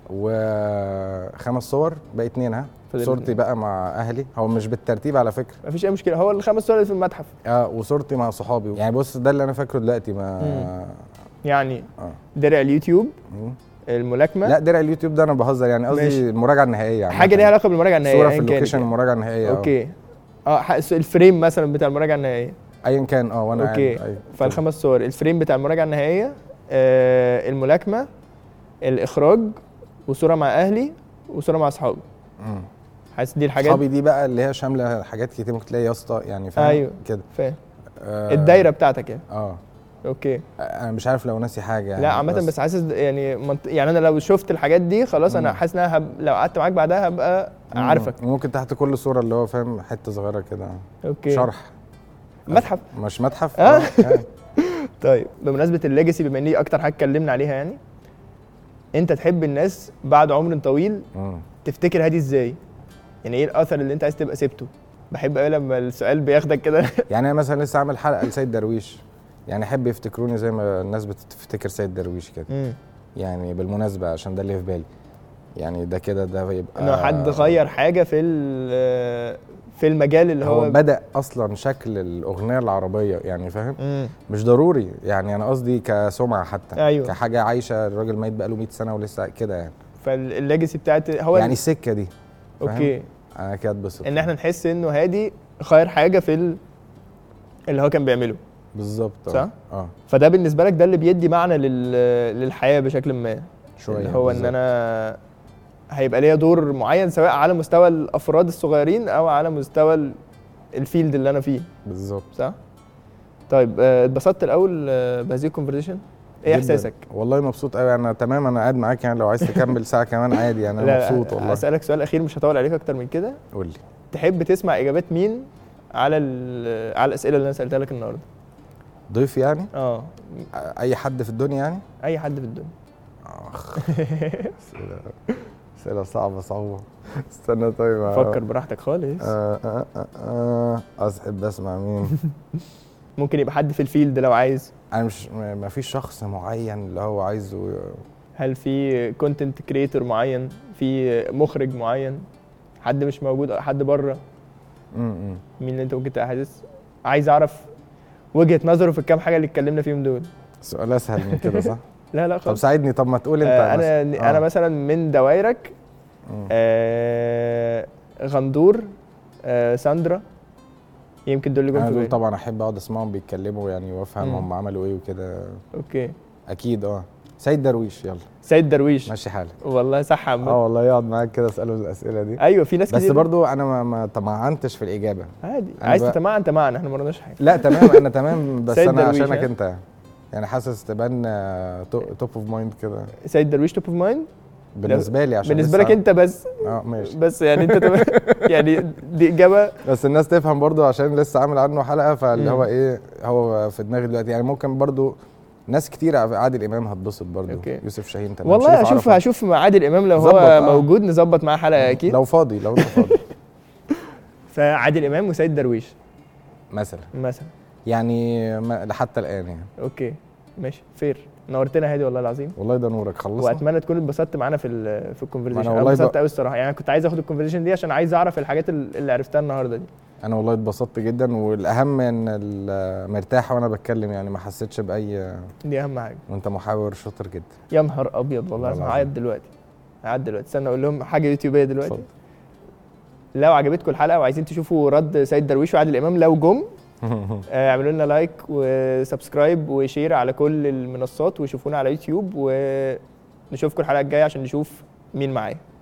وخمس صور بقى اتنين. ها فضل صورتي اتنين. بقى مع اهلي، هو مش بالترتيب على فكره. مفيش اي مشكله، هو الخمس صور اللي في المتحف. اه وصورتي مع صحابي يعني. بص ده اللي انا فاكره دلوقتي. ما مم. يعني اه درع اليوتيوب، مم. الملاكمه. لا درع اليوتيوب ده انا بهزر يعني، ماشي. قصدي المراجعه النهائيه يعني. حاجه ليها علاقه بالمراجعه النهائيه. صوره في أياً كانت اللوكيشن يعني. المراجعه النهائيه. آه. اوكي اه ح- الفريم مثلا بتاع المراجعه النهائيه. ايا كان اه وانا اوكي قاعد. أيوة. فالخمس صور، الفريم بتاع المراجعه النهائيه، آه الملاكمه، الاخراج، وصوره مع اهلي، وصوره مع اصحابي. مم. حاسس دي الحاجات. اصحابي دي بقى اللي هي شامله حاجات كتير، ممكن تلاقي يا اسطى يعني فاهم. ايوه كده فاهم. آه الدايره بتاعتك يعني. اه اوكي. انا مش عارف لو ناسي حاجه يعني. لا عامه بس حاسس يعني منط... يعني انا لو شفت الحاجات دي خلاص انا مم. حاسس ان انا هب... لو قعدت معاك بعدها هبقى مم. عارفك. ممكن تحت كل صوره اللي هو فاهم حته صغيره كده. اوكي. شرح متحف. مش متحف. آه. آه. طيب بمناسبه الليجاسي، بما ان دي اكتر حاجه اتكلمنا عليها يعني، انت تحب الناس بعد عمر طويل مم. تفتكر هادي ازاي؟ يعني ايه الاثر اللي انت عايز تبقى سبته؟ بحب قوي لما السؤال بياخدك كده. يعني انا مثلا لسه عامل حلقه لسيد درويش، يعني احب يفتكروني زي ما الناس بتفتكر سيد درويش كده. امم يعني بالمناسبه عشان ده اللي في بالي يعني. ده كده ده يبقى انه حد غير حاجه في ال- في المجال اللي هو هو بدأ اصلا شكل الاغنيه العربيه يعني فاهم. امم مش ضروري يعني، انا قصدي كسمعه حتى. أيوة. كحاجه عايشه، الراجل ميت بقاله مية سنه ولسه كده يعني. فالليجاسي بتاعت هو يعني السكه دي فاهم؟ اوكي انا كده اتبسط ان احنا نحس انه هادي غير حاجه في ال... اللي هو كان بيعمله. بالظبط. صح؟ اه فده بالنسبه لك ده اللي بيدي معنى لل... للحياه بشكل ما. شويه اللي هو بالظبط. ان انا هيبقى ليا دور معين سواء على مستوى الافراد الصغيرين او على مستوى ال- الفيلد اللي انا فيه. بالظبط. صح؟ طيب آه، اتبسطت الاول آه، بهذه الكونفرزيشن؟ ايه جداً. احساسك؟ والله مبسوط قوي انا. تمام انا قاعد معاك يعني، لو عايز تكمل ساعه كمان عادي يعني. انا لا، مبسوط والله. اسالك سؤال اخير مش هطول عليك اكتر من كده. قول لي. تحب تسمع اجابات مين على ال- على الاسئله اللي انا سالتها لك النهارده؟ ضيف يعني؟ اه اي حد في الدنيا يعني؟ اي حد في الدنيا. اخ اسئله اسئله صعبه صعبه. استنى طيب. فكر براحتك خالص. آه آه آه آه. احب اسمع مين؟ ممكن يبقى حد في الفيلد لو عايز. انا مش ما فيش شخص معين اللي هو عايزه. هل في كونتنت كريتور معين، في مخرج معين، حد مش موجود، حد بره؟ امم مين اللي انت ممكن تبقى حاسس عايز اعرف وجهة نظره في الكام حاجه اللي اتكلمنا فيهم دول؟ سؤال اسهل من كده صح؟ لا لا طب خالص. ساعدني. طب ما تقول انت. آه انا مثلاً. انا آه. مثلا من دوائرك مم. آه غندور، آه ساندرا، يمكن دول اللي جم انا في دول بالي. طبعا احب اقعد اسمعهم بيتكلموا يعني وافهم مم. هم عملوا ايه وكده. اوكي. اكيد اه. سيد درويش يلا سيد درويش ماشي حالك. والله صح يا عم. اه والله يقعد معاك كده اساله الاسئله دي. ايوه في ناس بس كتير برضو انا ما, ما طمعنتش في الاجابه. عادي، أنا عايز بقى- تتمعن تمعن، احنا ما قلناش حاجه. لا تمام انا تمام بس سيد انا درويش، عشانك ها؟ انت يعني حاسس تبان توب اوف مايند كده سيد درويش توب اوف مايند بالنسبه لي عشان بالنسبه لسه- لك انت بس. اه ماشي. بس يعني انت تمام. يعني دي اجابه. بس الناس تفهم برضو عشان لسه عامل عنه حلقه فاللي مم. هو ايه هو في دماغي دلوقتي يعني ممكن برضو ناس كتير عادل امام هتبسط برضو. أوكي. يوسف شاهين تمام. والله شريف اشوف عرفة. هشوف مع عادل امام لو ظبط، هو آه. موجود نظبط معاه حلقه اكيد. لو فاضي لو انت فاضي فعادل امام وسيد درويش مثلا مثلا. يعني ما- حتى الان يعني. اوكي ماشي فير. نورتنا هادي والله العظيم، والله ده نورك خلصنا. واتمنى تكون اتبسطت معانا في ال في الكونفرزيشن. أنا انا والله اتبسطت ب- قوي الصراحه، يعني كنت عايز اخد الكونفرزيشن دي عشان عايز اعرف الحاجات ال- اللي عرفتها النهارده دي. انا والله اتبسطت جدا والاهم ان ال- مرتاح وانا بتكلم يعني ما حسيتش باي. دي اهم حاجه. وانت محاور شاطر جدا. يا نهار ابيض والله لازم والله هعيط دلوقتي. هعيط دلوقتي. استنى اقول لهم حاجه يوتيوبيه دلوقتي. اتفضل. لو عجبتكم الحلقه وعايزين تشوفوا رد سيد درويش وعادل امام لو جم، آه، اعملوا لنا لايك وسبسكرايب وشير على كل المنصات وشوفونا على يوتيوب، ونشوفكم الحلقه الجايه عشان نشوف مين معايا.